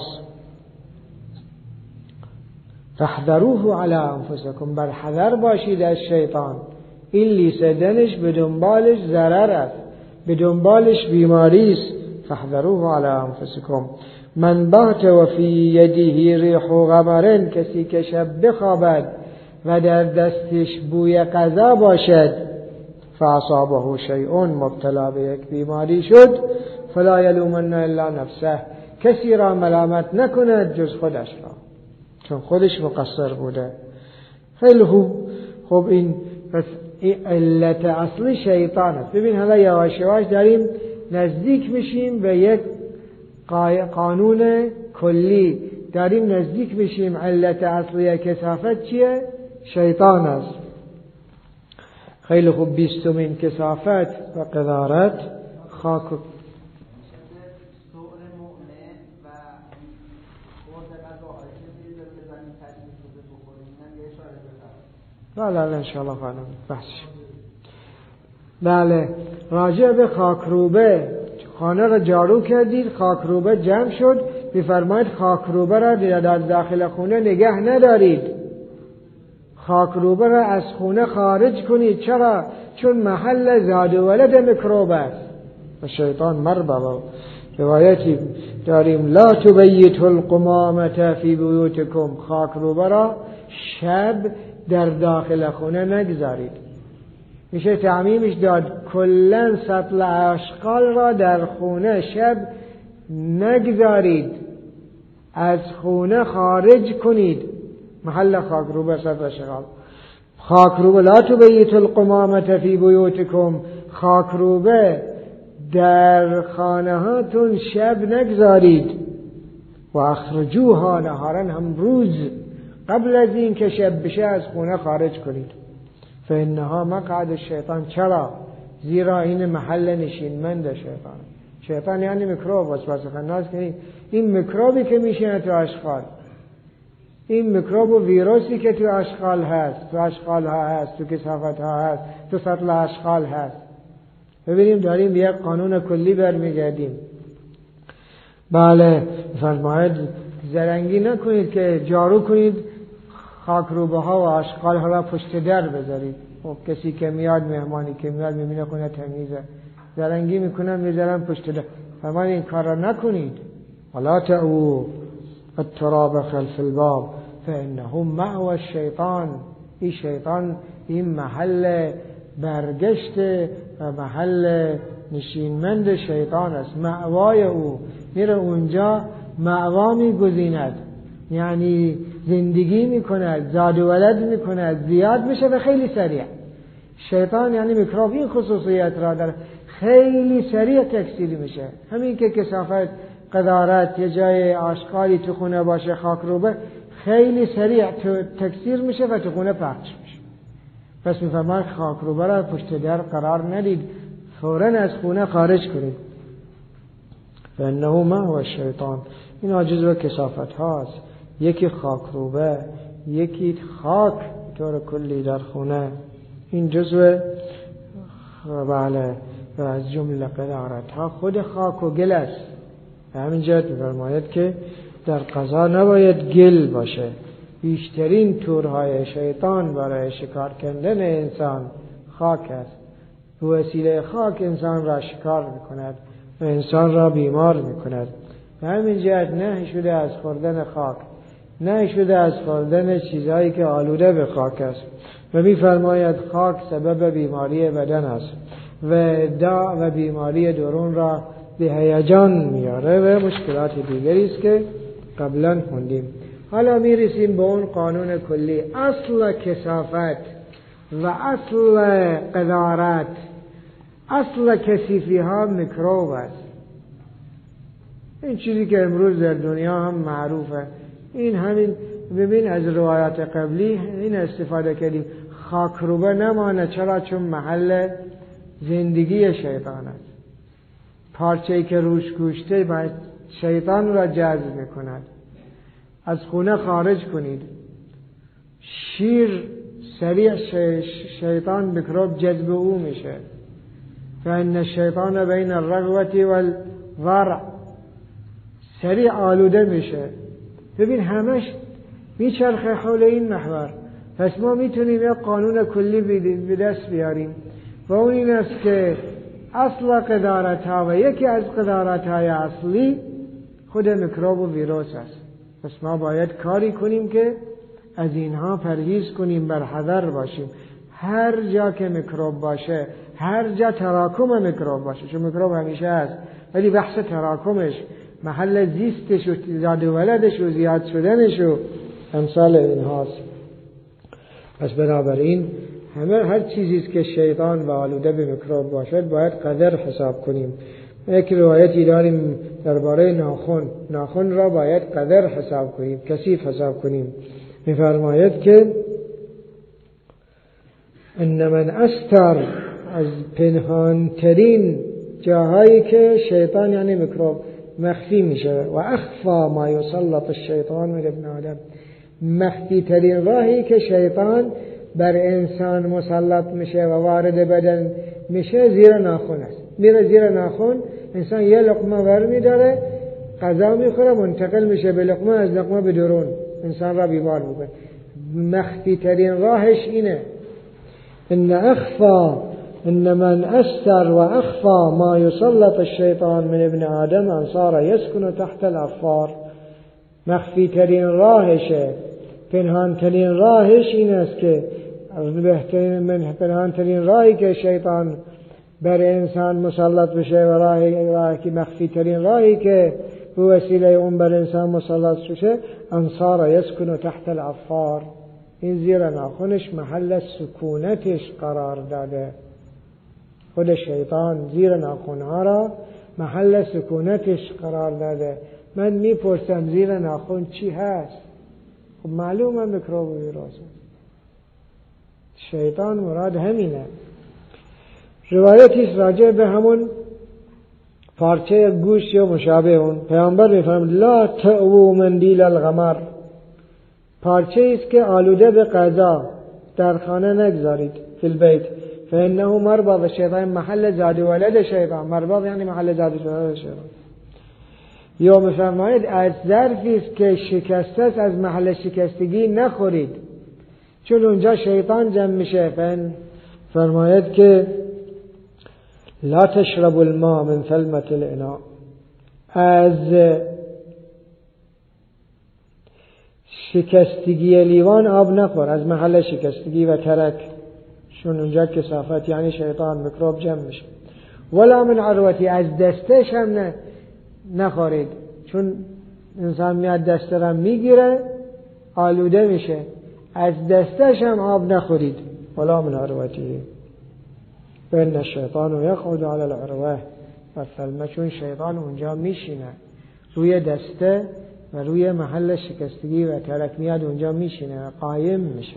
فاحذروه علی انفسکم، بر حذر باشید از شیطان. این لیسیدنش به دنبالش ضرر است، به دنبالش بیماری است. فاحذروه علی انفسکم. من بات و فی یده ریح غمر، کسی که شب بخوابد و در دستش بوی غذا باشد، فاصابه شیء، مبتلا به یک بیماری شد، فلا یلومن الا نفسه، کسی را ملامت نکند جز خودش را، چون خودش مقصر بوده. خیلی خوب این پس این علت اصلی شیطان است. ببین حالا یواش یواش داریم نزدیک میشیم به یک قانون کلی داریم نزدیک میشیم. علت اصلی کثافت چیه؟ شیطان است. خیلی خوب. 20مین کثافت و قذارت خاک. بله انشاءالله خانم بحث. بله راجع به خاکروبه، خانه را جارو کردید، خاکروبه جمع شد، میفرماید خاکروبه را در داخل خونه نگه ندارید، خاکروبه را از خونه خارج کنید. چرا؟ چون محل زاد و ولد میکروب است و شیطان مرببا. روایتی داریم لا تبیتوا القمامة فی بیوتکم، خاکروبه را شب در داخل خونه نگذارید. میشه تعمیمش داد کلن سطل اشغال را در خونه شب نگذارید، از خونه خارج کنید. محل خاکروبه سطل اشغال. خاکروبه لا تبیتوا القمامة فی بیوتکم، خاکروبه در خانه هاتون شب نگذارید. و اخرجوها نهارا، هم روز قبل از این که شب بشه از خونه خارج کنید. فانها مقعد الشیطان، چرا؟ زیرا این محل نشینمند شیطان. شیطان یعنی میکروب، وسوسه خناس که این میکروبی که میشینه تو اشغال، این میکروب و ویروسی که تو اشغال هست، تو اشغال ها هست، تو کثافت ها هست، تو سطل اشغال هست. ببینیم داریم یک قانون کلی برمیگردیم. بله فرماید زرنگی نکنید که جارو کنید خاکروبه ها و اشغال ها را پشت در بذارید. خب کسی که میاد، مهمانی که میاد میبینه خونه تمیزه، زرنگی میکنن میذارن پشت در. فرماید این کار را نکنید. ولا تعو التراب خلف الباب فانه مأوى الشیطان، این شیطان این محل برگشت و محل نشینمند شیطان است. مأوای او، میره اونجا مأوا میگزیند، یعنی زندگی میکند، زاد و ولد میکند، زیاد میشه و خیلی سریع. شیطان یعنی میکروب این خصوصیت را داره، خیلی سریع تکثیر میشه. همین که کثافت، قذارت، یه جای آشغالی تو خونه باشه، خاکروبه، خیلی سریع تکثیر میشه و تو خونه پخش میشه. پس میفرماید خاکروبه را پشت در قرار ندید، فوراً از خونه خارج کنید. فانه مأوى الشیطان، این عاجز و کثافت هاست. یکی خاکروبه، یکی خاک طور کلی در خونه، این جزء بله و از جمله قذارت ها خود خاک و گل است. همین جهت می‌فرماید که در قضا نباید گل باشه. بیشترین تورهای شیطان برای شکار کردن انسان خاک است. به وسیله خاک انسان را شکار میکند و انسان را بیمار میکند. به همین جهت نهی شده از خوردن خاک، نهی شده از خوردن چیزهایی که آلوده به خاک است. و می‌فرماید خاک سبب بیماری بدن است و داء و بیماری درون را به هیجان میاره و مشکلات دیگری است که قبلا خوندیم. حالا میرسیم به اون قانون کلی. اصل کثافت و اصل قذارت، اصل کثیفی ها میکروب است. این چیزی که امروز در دنیا هم معروفه. این همین ببین از روایات قبلی این استفاده کردیم. خاکروبه نمانه. چرا؟ چون محل زندگی شیطان است. پارچه‌ای که روش گوشته شیطان را جذب میکند. از خونه خارج کنید. شیر سریع شیطان میکروب جذب او میشه. فإن الشیطان بین الرغبة والورع، سریع آلوده میشه. ببین همش میچرخه حول این محور. پس ما میتونیم یک قانون کلی به دست بیاریم و اون این است که اصل قذارت ها و یکی از قذارت های اصلی خود میکروب و ویروس است. پس ما باید کاری کنیم که از اینها پرهیز کنیم، بر حذر باشیم. هر جا که میکروب باشه، هر جا تراکم میکروب باشه، چون میکروب همیشه هست ولی بحث تراکمش، محل زیستش و زاد و ولدش و زیاد شدنش و امثال اینهاست. پس بنابراین هر چیزی که شیطان و آلوده به میکروب باشد باید قدر حساب کنیم. یک روایتی داریم درباره ناخن را باید قدر حساب کنیم، کثیف حساب کنیم. می‌فرماید که ان من استر، از پنهانترین جاهایی که شیطان یعنی میکروب مخفی میشه، و اخفا ما یسلط الشیطان من ابن آدم، مخفی ترین راهی که شیطان بر انسان مسلط میشه و وارد بدن میشه زیر ناخن است. میره زیر ناخن، انسان یه لقمه ور میداره، غذا میخوره، منتقل میشه به لقمه، از لقمه به درون انسان را بیمار میکنه. مخفی ترین راهش اینه. ان من استر و اخفا ما یسلط الشیطان من ابن آدم ان صار یسکن تحت الافار. مخفی ترین راهشه، پنهان ترین راهش این است که پنهان ترین راهی که شیطان بر انسان مسلط بشه و راهی که مخفی ترین راهی که به وسیله اون بر انسان مسلط بشه، ان صار یسکن تحت الافار. این زیر ناخنش محل سکونتش قرار داده. خود شیطان زیر ناخنها را محل سکونتش قرار داده. من میپرسم زیر ناخن چی هست؟ خب معلومه میکروب و ویروس. شیطان مراد همینه. روایتی راجع به همون پارچه گوشت یا مشابه اون، پیامبر میفرماید لا تأووا مندیل الغمر، پارچه است که آلوده به غذا در خانه نگذارید، فی البیت فانه مربض الشیطان، محل زاد و ولد شیطان. مربض یعنی محل زاد و ولد شیطان. یا میفرماید از ظرفی است که شکسته است، از محل شکستگی نخورید، چون اونجا شیطان جمع میشه. فرماید که لا تشربوا الماء من ثلمة الاناء، از شکستگی لیوان آب نخور، از محل شکستگی و ترک، چون اونجا کثافت یعنی شیطان میکروب جمع میشه. ولا من عروتی، از دستش هم نخورید، چون انسان میاد دسته را میگیره آلوده میشه، از دستش هم آب نخورید. ولا من عروتی فإن الشیطان یقعد علی العروة والثلمة، چون شیطان اونجا میشینه روی دسته و روی محل شکستگی و ترک، میاد اونجا میشینه، قایم میشه.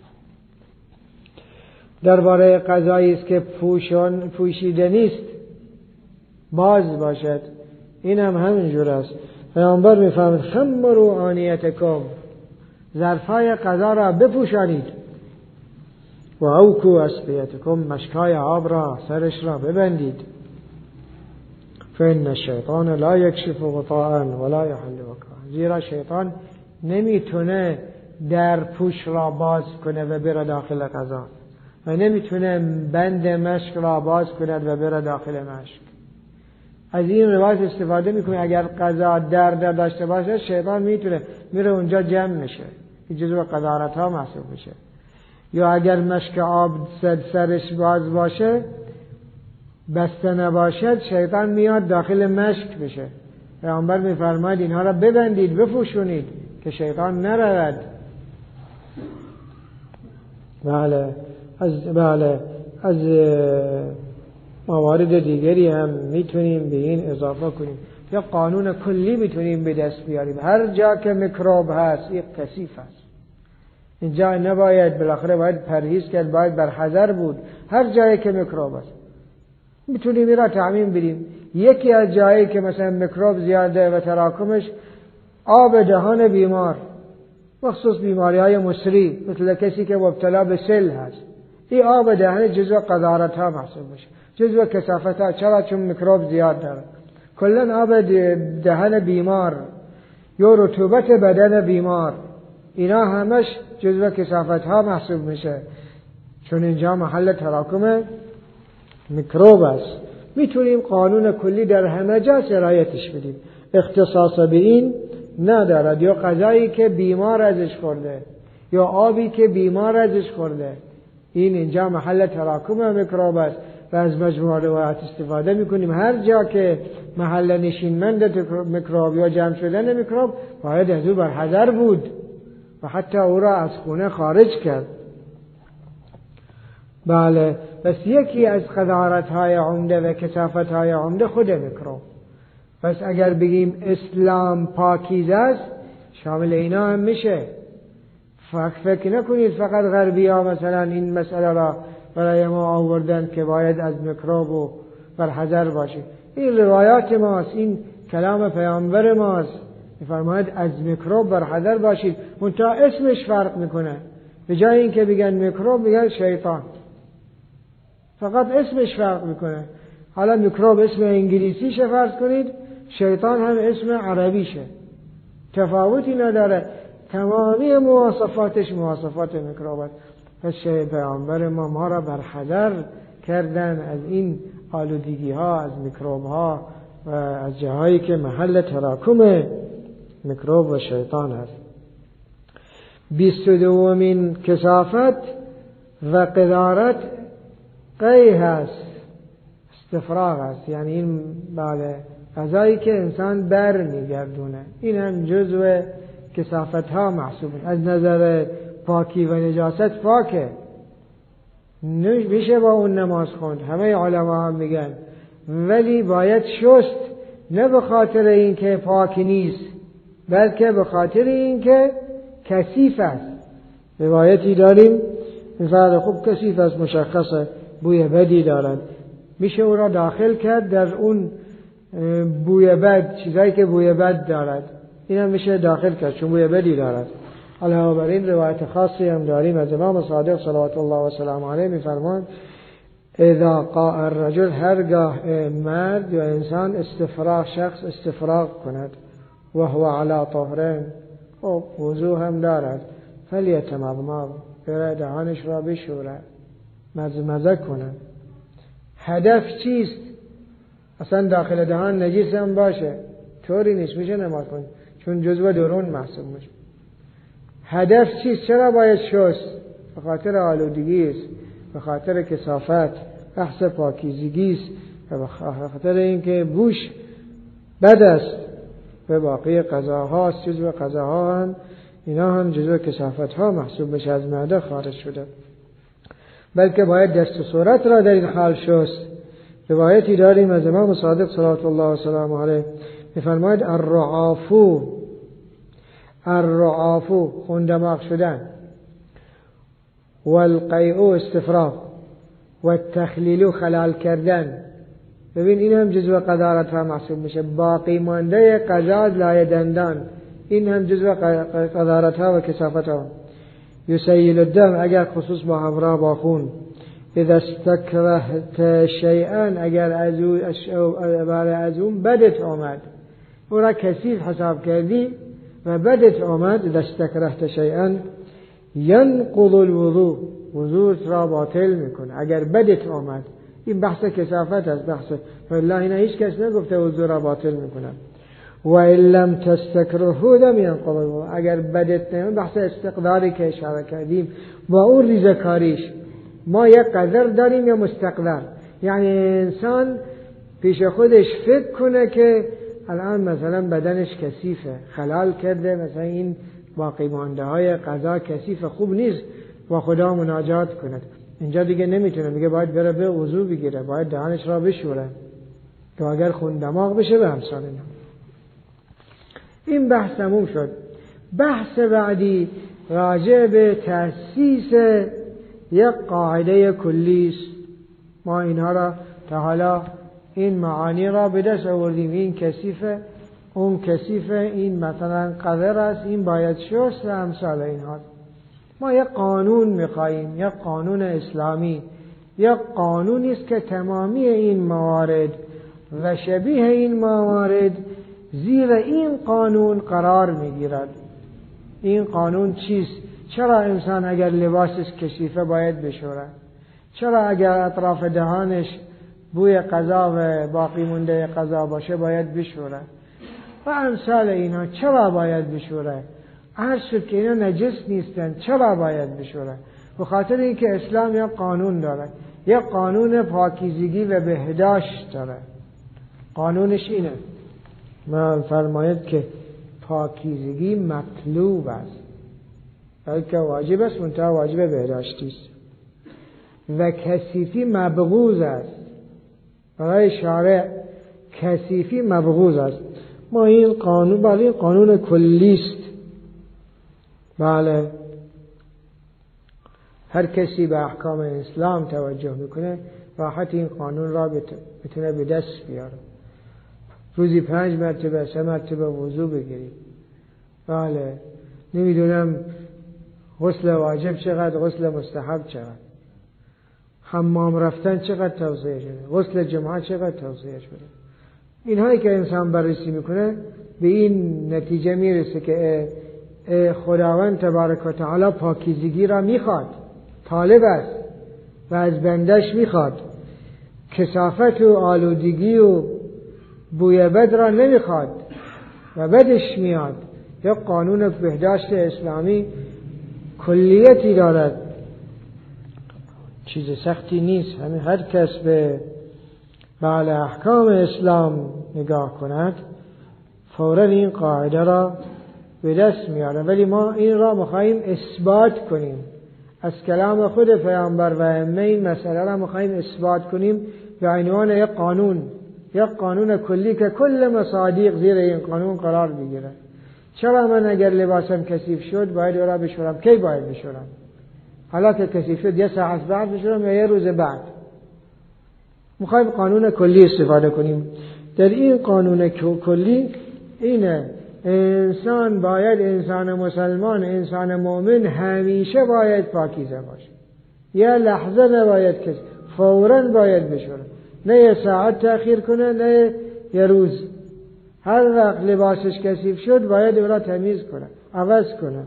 درباره غذایی است که پوشیده نیست، باز باشد، این هم همینجور است. پیامبر میفرماید خمروا آنیتکم، ظرفای غذا را بپوشانید. و اوکو اسقیتکم، مشکای آب را سرش را ببندید. فإن الشیطان لا یکشف غطاء ولا یحل وکاء، زیرا شیطان نمیتونه در پوش را باز کنه و بره داخل غذا، و نمیتونه بند مشک را باز کند و بره داخل مشک. از این روایت استفاده میکنه. اگر غذا در داشته باشه، شیطان میتونه میره اونجا جمع میشه، این جزو قذارت ها محسوب میشه. یا اگر مشک آب سرش باز باشه، بسته نباشد، شیطان میاد داخل مشک بشه. پیامبر میفرماید اینها را ببندید، بپوشونید که شیطان نرود. بله از موارد دیگری هم میتونیم به این اضافه کنیم. یا قانون کلی میتونیم به دست بیاریم. هر جا که میکروب هست، یک کثیف هست. اینجا نباید، بالاخره باید پرهیز کرد، باید بر حذر بود. هر جایی که میکروب هست میتونیم این را تعمیم بدیم. یکی از جایی که مثلا میکروب زیاده و تراکمش، آب دهان بیمار، مخصوص بیماری های مصری، مثل کسی که مبتلا به سل هست، این آب دهان جزو قذارت ها محسوب میشه، جزو کثافت ها. چرا؟ چون میکروب زیاد داره. کلا آب دهن بیمار یا رطوبت بدن بیمار، اینا همش جزو کثافت ها محسوب میشه، چون اینجا محل تراکم میکروب است. میتونیم قانون کلی در همه جا رعایتش بدیم، اختصاص به این ندارد. یا غذایی که بیمار ازش خورده یا آبی که بیمار ازش خورده، این اینجا محل تراکم میکروب است و از مجموعه روایات استفاده میکنیم. هر جا که محل نشینمند میکروب یا جمع شدن میکروب، باید از او بر حذر بود و حتی او را از خونه خارج کرد. بله، بس یکی از قذارت‌های عمده و کثافت‌های عمده خود میکروب. پس اگر بگیم اسلام پاکیزه است شامل اینا هم میشه. فکر نکنید فقط غربی‌ها مثلا این مسئله را برای ما آوردن که باید از میکروب و برحذر باشید. این روایات ماست، این کلام پیامبر ماست. می‌فرماید از میکروب برحذر باشید. منتها اسمش فرق میکنه. به جای اینکه بگن میکروب بگن شیطان. فقط اسمش فرق میکنه. حالا میکروب اسم انگلیسیشه فرض کنید، شیطان هم اسم عربیشه. تفاوتی نداره. تمامی مواصفاتش مواصفات میکروب است. پس پیامبر ما را برحذر کردن از این آلودگی ها، از میکروب ها و از جاهایی که محل تراکم میکروب و شیطان است. 22مین کثافت و قذارت قیح است، استفراغ است. یعنی این بله غذایی که انسان بر میگردونه، این هم جزو کثافت ها محسوب. از نظر پاکی و نجاست پاکه، میشه با اون نماز خوند، همه علما هم میگن، ولی باید شست، نه به خاطر اینکه پاک نیست بلکه به خاطر اینکه کثیف است. روایتی داریم مثلا خوب کثیف است، مشخصه، بوی بدی دارد، میشه او را داخل کرد در اون بوی بد، چیزایی که بوی بد دارد این هم میشه داخل کرد چون بوی بدی دارد. علاوه بر این روایت خاصی هم داریم از امام صادق صلوات الله و سلام علیه، میفرماند اذا قاء الرجل، هرگاه مرد یا انسان شخص استفراغ کند و هو علی طهرین، و وضو هم دارد، فلیتمضمض، بره دهانش را بشوره، مزمزه کنه. هدف چیست؟ اصلا داخل دهان نجیس هم باشه طوری نیست میشه نماز کنید، چون جزو درون محسوب میشه. هدف چیست؟ چرا باید شست؟ به خاطر آلودگی است، به خاطر کثافت، بحث پاکیزگی است، و به خاطر اینکه بوش بد است و باقی غذاهاست، جزو غذاها هم اینا هم جزو کثافت ها محسوب بشه، از معده خارج شده. بلکه باید دست و صورت را در این حال شست. روایتی داریم از امام صادق صلوات الله و سلام علیه، میفرماید الرعافو خوندماغ شدن، والقیء استفراغ، و التخلیل خلال کردن. ببین این هم جزو قذارت ها محسوب میشه. باقی مانده غذا لای دندان، این هم جزو قذارت ها و کثافت ها. یسیل الدم، اگر خصوص با همراه با خون. اذا استکرهت شیئا، اگر از اون بدت آمد، او را کثیف حساب کردی و بدت آمد، اذا استکرهت شیئا ینقض الوضوء، وضوء را باطل میکنه اگر بدت آمد. این بحث کثافت است، بحث والله اینا هیچ کس نگفته وضوء را باطل میکنه. و ان لم تستکرهه لم ينقض الوضوء، اگر بدت نمیاد، بحث استقداری که اشاره کردیم با اون ریزکاریش. ما یک قدر داریم یا مستقدر، یعنی انسان پیش خودش فکر کنه که الان مثلا بدنش کثیفه، خلال کرده، مثلا این باقی مانده های غذا کثیف، خوب نیست، با خدا مناجات کند. اینجا دیگه نمیتونه، میگه باید بره به وضو بگیره، باید دهانش را بشوره که اگر خون دماغ بشه به امثال اینا. این بحث تموم شد. بحث بعدی راجع به تأسیس یک قاعده کلی است. ما اینها را تا حالا این معانی را به دست آوردیم، این کثیفه، اون کثیفه، این مثلا قذر است، این باید شست و امثال اینها. ما یک قانون میخواییم، یک قانون اسلامی، یک قانونی است که تمامی این موارد و شبیه این موارد زیر این قانون قرار میگیرد. این قانون چیست؟ چرا انسان اگر لباسش کثیفه باید بشوره؟ چرا اگر اطراف دهانش بوی غذا و باقی مونده غذا باشه باید بشوره؟ و امثال اینا. چرا باید بشوره؟ عرض شد که اینا نجس نیستن، چرا باید بشوره؟ به خاطر اینکه اسلام یک قانون داره، یک قانون پاکیزگی و بهداشت داره. قانونش اینه، ما فرماید که پاکیزگی مطلوب است، بلکه واجب است، منتها واجب بهداشتی است. و کثیفی مبغوض است. برای شارع کثیفی مبغوض است. ما این قانون برای قانون کلی است. بله، هر کسی به احکام اسلام توجه میکنه راحت این قانون را بتونه به دست بیاره. روزی 5 مرتبه 3 مرتبه وضو بگیریم. بله، نمیدونم غسل واجب چقدر، غسل مستحب چقدر، حمام رفتن چقدر توصیه شده، غسل جمعه چقدر توصیه شده. اینهایی که انسان بررسی میکنه به این نتیجه میرسه که خداوند تبارک و تعالی پاکیزگی را میخواد، طالب است و از بندش میخواد. کثافت و آلودگی و بوی بد را نمیخواد و بدش میاد. یا قانون بهداشت اسلامی کلیتی دارد، چیز سختی نیست. همین هر کس به احکام اسلام نگاه کند فوراً این قاعده را به دست میاره. ولی ما این را میخواهیم اثبات کنیم از کلام خود پیامبر و ائمه. این مسئله را میخواهیم اثبات کنیم به عنوان یک قانون کلی که کل مصادیق زیر این قانون قرار بگیره. چرا من اگر لباسم کثیف شد باید او را بشورم؟ کی باید بشورم؟ حالا که کثیف شد 1 ساعت بعد بشورم یا 1 روز بعد؟ میخوایم قانون کلی استفاده کنیم. در این قانون کلی اینه انسان باید، انسان مسلمان، انسان مؤمن همیشه باید پاکیزه باشه. یه لحظه نباید که فوراً باید بشوره، نه 1 ساعت تأخیر کنه، نه 1 روز. هر وقت لباسش کثیف شد باید او را تمیز کنه، عوض کنه.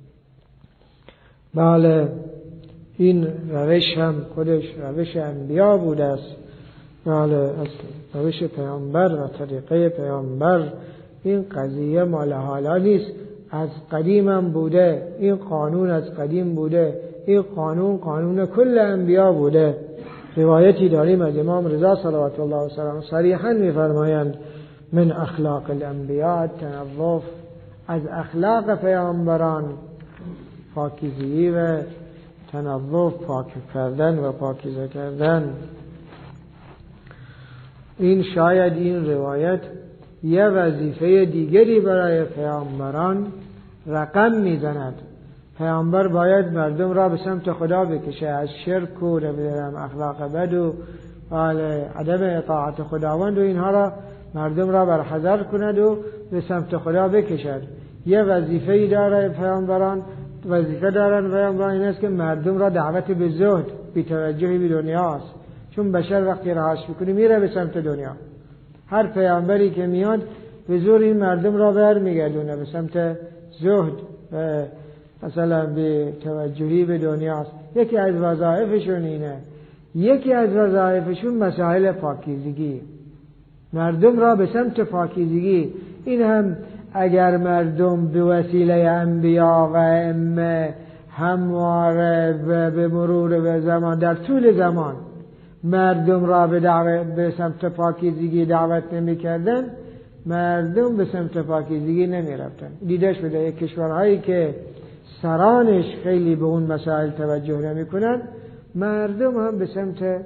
بله، این روش هم خودش روش انبیا بوده است. بله، از روش پیامبر و طریقه پیامبر. این قضیه مال حالا نیست، از قدیم هم بوده. این قانون از قدیم بوده. این قانون کل انبیا بوده. روایتی داریم از امام رضا صلوات الله و سلامه صریحا می‌فرمایند من اخلاق الانبیاء تنظف، از اخلاق پیامبران پاکیزگی و تنظف، پاک کردن و پاکیزه کردن. این شاید این روایت یه وظیفه دیگری برای پیامبران رقم میزند. پیامبر باید مردم را به سمت خدا بکشه، از شرک و اخلاق بد و عدم اطاعت خداوند و اینها را مردم را برحذر کند و به سمت خدا بکشد. یه وظیفه‌ای داره پیامبران، وظیفه دارن پیامبران این است که مردم را دعوت به زهد، بی‌توجهی به دنیاست. چون بشر وقتی رهاش میکنه میره به سمت دنیا. هر پیامبری که میاد به زور این مردم را برمیگردونه به سمت زهد و مثلا به توجهی به دنیاست. یکی از وظایفشون اینه. یکی از وظایفشون مسائل پاکیزگی، مردم را به سمت پاکیزگی. این هم اگر مردم به وسیله انبیا و ائمه همواره به مرور به زمان، در طول زمان مردم را به سمت پاکیزگی دعوت نمی کردن، مردم به سمت پاکیزگی نمی رفتن. دیده شده یک کشورهایی که سرانش خیلی به اون مسائل توجه نمی کنن، مردم هم به سمت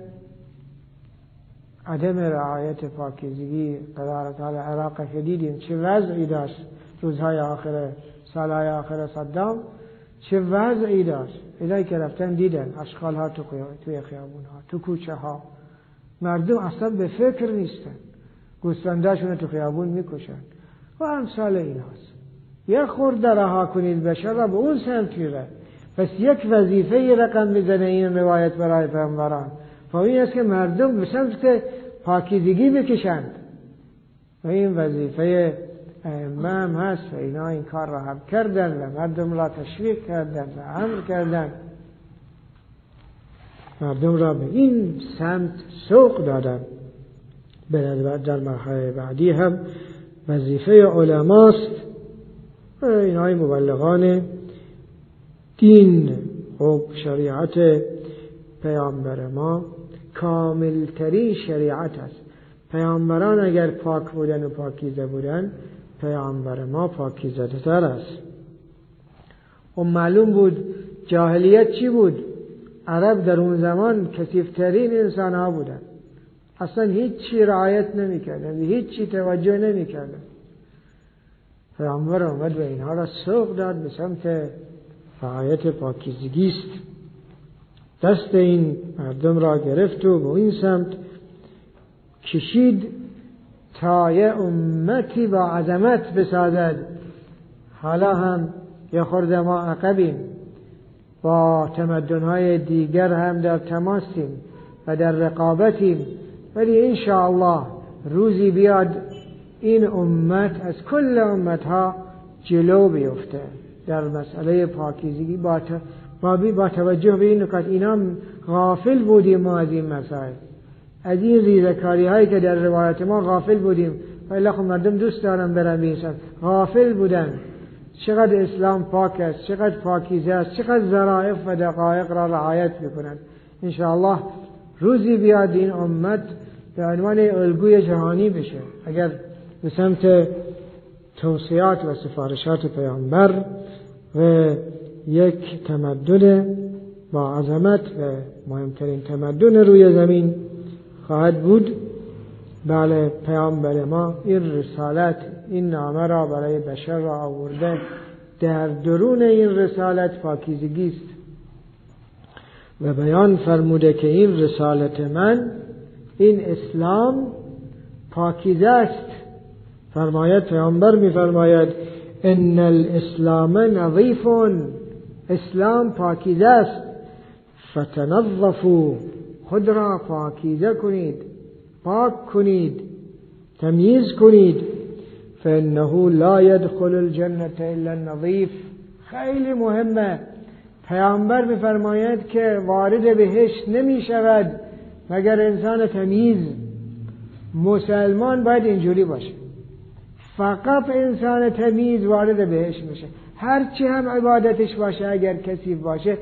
عدم رعایت پاکیزگی. قدرت حال عراق که دیدیم چه وضعی داشت روزهای آخر، سالهای آخر صدام، چه وضعی داشت. اینایی که رفتن دیدن اشغالها توی خیابونها، تو کوچه ها. مردم اصلا به فکر نیستن، گوسفنداشون تو خیابون میکشن و امثال این هاست. یک خورده رها کنید بشر را به اون سمت میره. پس یک وظیفه رقم میزنه این روایت برای پیامبران و این است که مردم به سمت پاکیزگی بکشند و این وظیفه ائمه هم هست و اینا این کار را هم کردن و مردم را تشویق کردن و امر کردن، مردم را به این سمت سوق دادن. در مرحله بعدی هم وظیفه علماست و اینهای مبلغان دین و شریعت پیامبر ما کاملترین شریعت است. پیامبران اگر پاک بودن و پاکیزه بودن، پیامبر ما پاکیزه تر است. و معلوم بود جاهلیت چی بود؟ عرب در اون زمان کثیفترین انسان ها بودن، اصلا هیچ چی رعایت نمی کردن، هیچ چی توجه نمی کردن. پیامبر آمد و اینها را سوق داد به سمت رعایت پاکیزگی است. دست این مردم را گرفت و به این سمت کشید تا یه امتی با عظمت بسازد. حالا هم یه خورده ما عقبیم، با تمدن‌های دیگر هم در تماسیم و در رقابتیم، ولی انشاءالله روزی بیاد این امت از کل امتها جلو بیفته در مسئله پاکیزگی. با توجه به این نکات، اینا غافل بودیم ما از این مسائل، از این ریزکاری هایی که در روایت ما غافل بودیم. ولی خب مردم دوست دارن برن به اینسان، غافل بودن چقدر اسلام پاک است، چقدر پاکیزه است، چقدر ظرایف و دقایق را رعایت میکنند. انشاءالله روزی بیاد این امت به عنوان الگوی جهانی بشه، اگر به سمت توصیات و سفارشات پیامبر و یک تمدن با عظمت و مهمترین تمدن روی زمین خواهد بود. بله، پیامبر ما این رسالت، این نامه را برای بشر را آورده. در درون این رسالت پاکیزگی است و بیان فرموده که این رسالت من، این اسلام پاکیزه است. فرماید، پیامبر می فرماید ان الاسلام نظیف، اسلام پاکیزه است. فتنظفوا، خود را پاکیزه کنید، پاک کنید، تمییز کنید. فانه لا يدخل الجنة الا النظیف. خیلی مهمه. پیامبر می‌فرماید که وارد بهشت نمی شود مگر انسان تمیز. مسلمان باید اینجوری باشه، فقط انسان تمیز وارد بهشت میشه. هرچی هم عبادتش باشه، اگر کثیف باشه،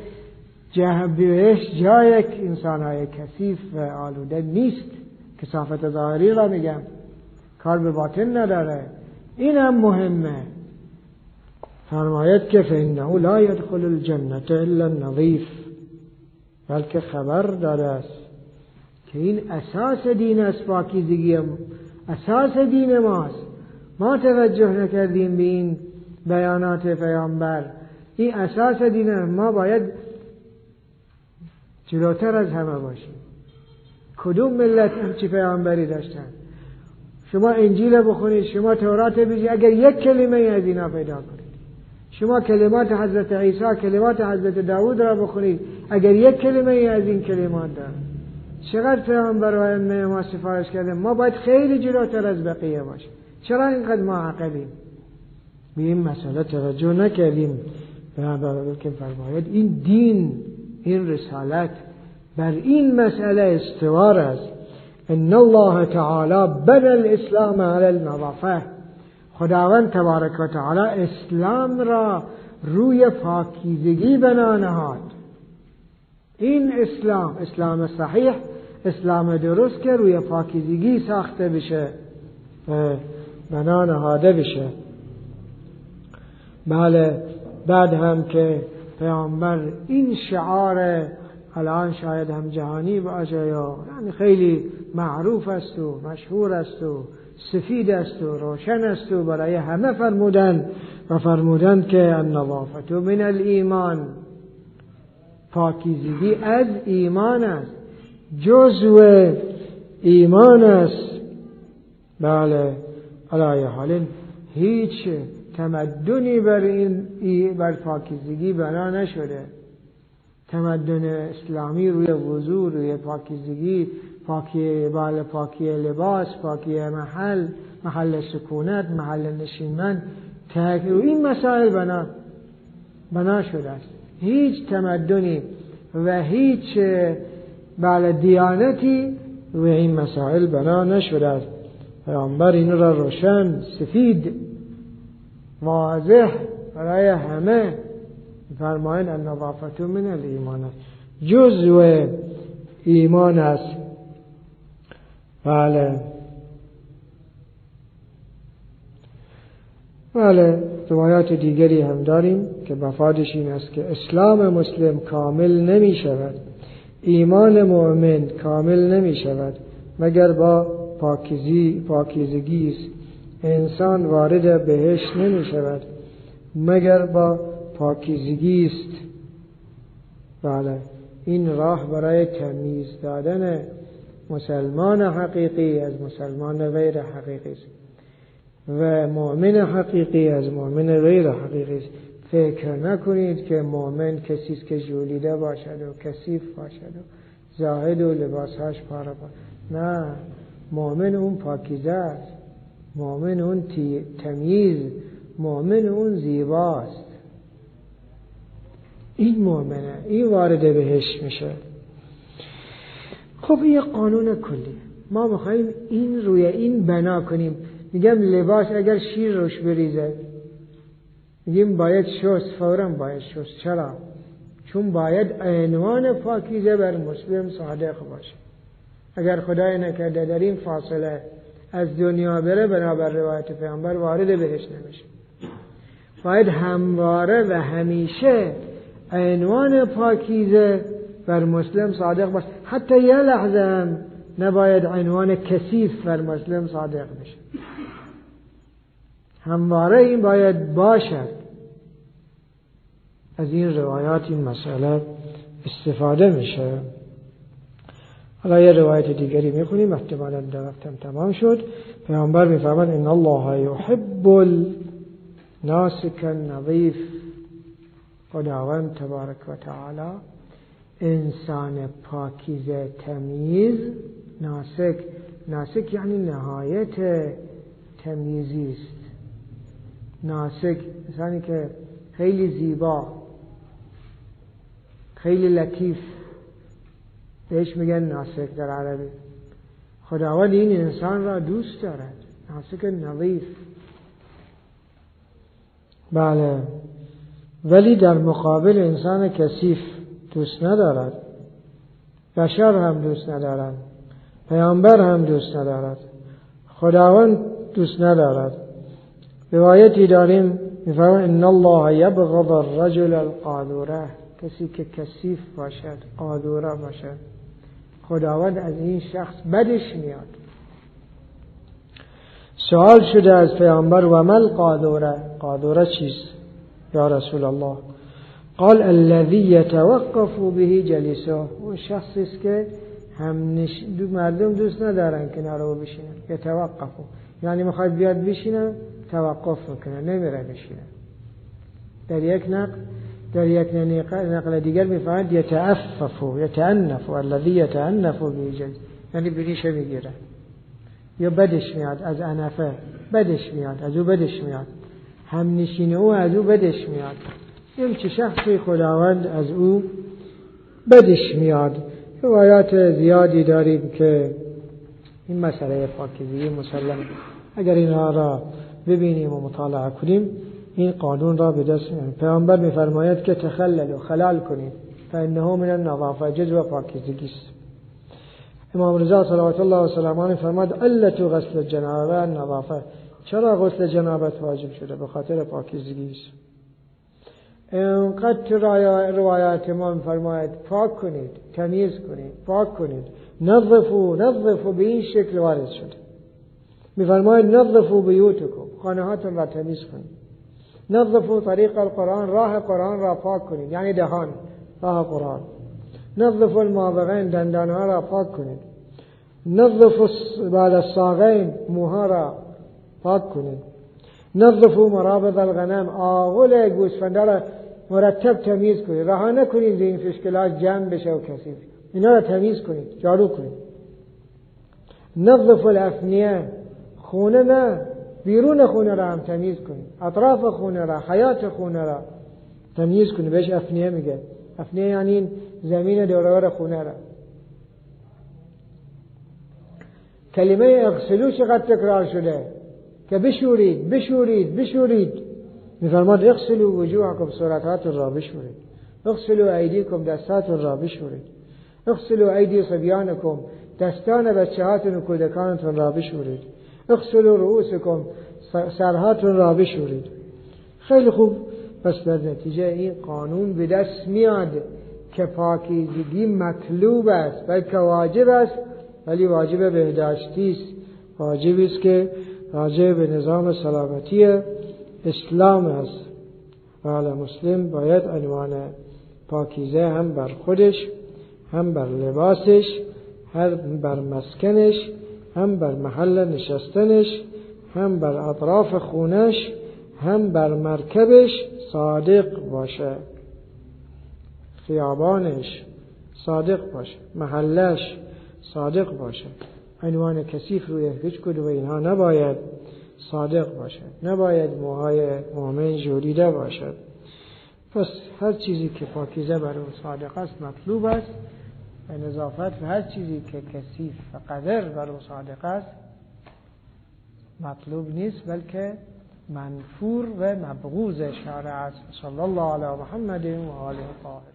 بهشت جای یک انسان‌های کثیف و آلوده نیست. کثافت ظاهری را میگم، کار به باطن نداره. این هم مهمه. فرماید که فإنه لا يدخل الجنة الا النظیف، بلکه خبر داده است که این اساس دین است. پاکیزگی اساس دین ماست. ما توجه نکردیم به این بیانات پیامبر. این اساس دین ما، باید جلوتر از همه باشیم. کدوم ملت همچی پیامبری داشتن؟ شما انجیل بخونید، شما تورات بخونید، اگر یک کلمه از اینا پیدا کنید، شما کلمات حضرت عیسی، کلمات حضرت داوود را بخونید، اگر یک کلمه از این کلمات دارن، چقدر پیامبر و ائمه ما سفارش کردن. ما باید خیلی جلوتر از بقیه باشیم. چرا اینقدر ما عقبیم؟ به این مسئله توجه نکردیم. پیامبر که فرماید این دین، این رسالت بر این مسئله استوار است. ان الله تعالی بنى الاسلام علی النظافه. خداوند تبارک و تعالی اسلام را روی پاکیزگی بنا نهاد. این اسلام صحیح، اسلام درست که روی پاکیزگی ساخته بشه، بنا نهاده بشه. بله، بعد هم که پیامبر این شعار الان شاید هم جهانی باشه، یا یعنی خیلی معروف است و مشهور است و سفید است و روشن است و برای همه فرمودن که النظافة من الایمان، پاکیزگی از ایمان است، جزو ایمان است. بله، علی حال هیچ تمدنی بر پاکیزگی بنا نشده. تمدن اسلامی روی وضو، روی پاکیزگی، پاکی لباس، پاکی محل سکونت، محل نشیمن، این مسائل بنا شده است. هیچ تمدنی و هیچ دیانتی روی این مسائل بنا نشده است. پیامبر این را روشن، سفید، واضح برای همه فرمایند النظافة من الایمان است، جزء ایمان است. بله روایات دیگری هم داریم که مفادش این است که اسلام مسلم کامل نمی شود ایمان مؤمن کامل نمی شود مگر با پاکیزگی است. انسان وارد بهشت نمی شود مگر با پاکیزگی است. بله، این راه برای تمیز دادن مسلمان حقیقی از مسلمان غیر حقیقی است و مؤمن حقیقی از مؤمن غیر حقیقی است. فکر نکنید که مؤمن کسی است که ژولیده باشد و کثیف باشد و زاهد و لباسهاش پاره باشد. نه، مؤمن اون پاکیزه است، مؤمن اون تمیز، مؤمن اون زیباست. این مؤمنه، این وارد بهشت میشه. خب این قانون کلی، ما میخواییم این روی این بنا کنیم. میگم لباس اگر شیر روش بریزه میگیم باید شست، فوراً باید شست. چرا؟ چون باید عنوان پاکیزه بر مسلم صادق باشه. اگر خدای نکرده در این فاصله از دنیا بره، بنابر روایت پیامبر وارد بهشت نمیشه. باید همواره و همیشه عنوان پاکیزه بر مسلم صادق باشه. حتی یه لحظه هم نباید عنوان کثیف بر مسلم صادق بشه. همواره این باید باشد. از این روایات این مسئله استفاده میشه. حالا یه روایت دیگری میخونیم، احتمالاً وقتم تمام شد. پیامبر میفرماید ان الله یحب الناسک النظیف. خداوند تبارک و تعالی انسان پاکیزه تمیز، ناسک یعنی نهایت تمیزی است. ناسک انسانی که خیلی زیبا، خیلی لطیف، بهش میگن ناسک در عربی. خداوند این انسان را دوست دارد، ناسک نظیف. بله، ولی در مقابل انسان کثیف دوست ندارد. بشر هم دوست ندارد، پیامبر هم دوست ندارد، خداوند دوست ندارد. روایتی داریم میفرماید ان الله یبغض الرجل القاذوره. کسی که کثیف باشد، قاذوره باشد، خداوند از این شخص بدش میاد. سوال شده از پیامبر و ما القاذوره؟ قاذوره چیست یا رسول الله؟ قال الذي يتوقف به جلیسه. اون شخصی است که مردم دوست ندارن کنار او بشینن. یتوقفو یعنی میخواد بیاد بشینه، توقف میکنه، نمیره بشینه. در یک نقل دیگر میفرماید یتعنف الذي یتعنف به جلیسه، یعنی بریشه میگیره یا بدش میاد. از عنفه بدش میاد، از او بدش میاد. هم نشینه او از او بدش میاد. این چه شخصی خداوند از او بدش میاد. روایات زیادی داریم که این مسئله پاکیزگی مسلم، اگر اینها را ببینیم و مطالعه کنیم این قانون را به دست میاریم. پیامبر میفرماید که تخللوا، خلال کنید، فانه من النظافه، جزء پاکیزگی است. امام رضا صلوات الله و سلامه علیه فرمود علت غسل الجنابه النظافه. چرا غسل جنابت واجب شده؟ به خاطر پاکیزگی است. انقدر روایات ما میفرماید پاک کنید، تمیز کنید، پاک کنید، نظفوا به این شکل وارد شده. میفرماید نظفوا بیوتکم، خانهاتون را تمیز کنید. نظفوا طریق القرآن، راه قرآن را پاک کنید، یعنی دهان، راه قرآن. نظفوا المابغین، دندانها را پاک کنید. نظفوا بعد الساقین، موها را پاک کنید. نظفوا مرابض الغنم، آغل گوسفنده را مرتب تمیز کنید. رها نکنید این فشکلات جمع بشه و کثیف. اینا را تمیز کنید، جارو کنید. نظفوا الافنیه، خونه نه، بیرون خونه را هم تمیز کنید. اطراف خونه را، حیات خونه را تمیز کنید. بهش افنیه میگه. افنیه یعنی زمین دورور خونه را. کلمه اغسلو چقدر تکرار شده که بشورید بشورید بشورید. میفرماد اغسلوا وجوهکم، صورتاتون را بشورید. اغسلوا ایدیکم، دستاتون را بشورید. اغسلوا ایدی صبیانکم، دستان بچه‌هاتون و کودکانتون را بشورید. اغسلوا رؤوسکم، سرهاتون را بشورید. خیلی خوب. پس در نتیجه این قانون به دست میاد که پاکیزگی مطلوب است بلکه واجب است، ولی واجب بهداشتی است، واجبی است که راجع به نظام سلامتی اسلام است. و مسلم باید عنوان پاکیزه هم بر خودش، هم بر لباسش، هم بر مسکنش، هم بر محل نشستنش، هم بر اطراف خونش، هم بر مرکبش صادق باشه، خیابانش صادق باشه، محلش صادق باشه. عنوان کثیف روی هیچ کدوم اینها نباید صادق باشه، نباید موهای مؤمن ژولیده باشد. پس هر چیزی که پاکیزه بر اون صادق است مطلوب است و نظافت و هر چیزی که کثیف و قذر بر اون صادق است مطلوب نیست، بلکه منفور و مبغوض شرع است. صلی الله علی محمد و آله الطاهرین.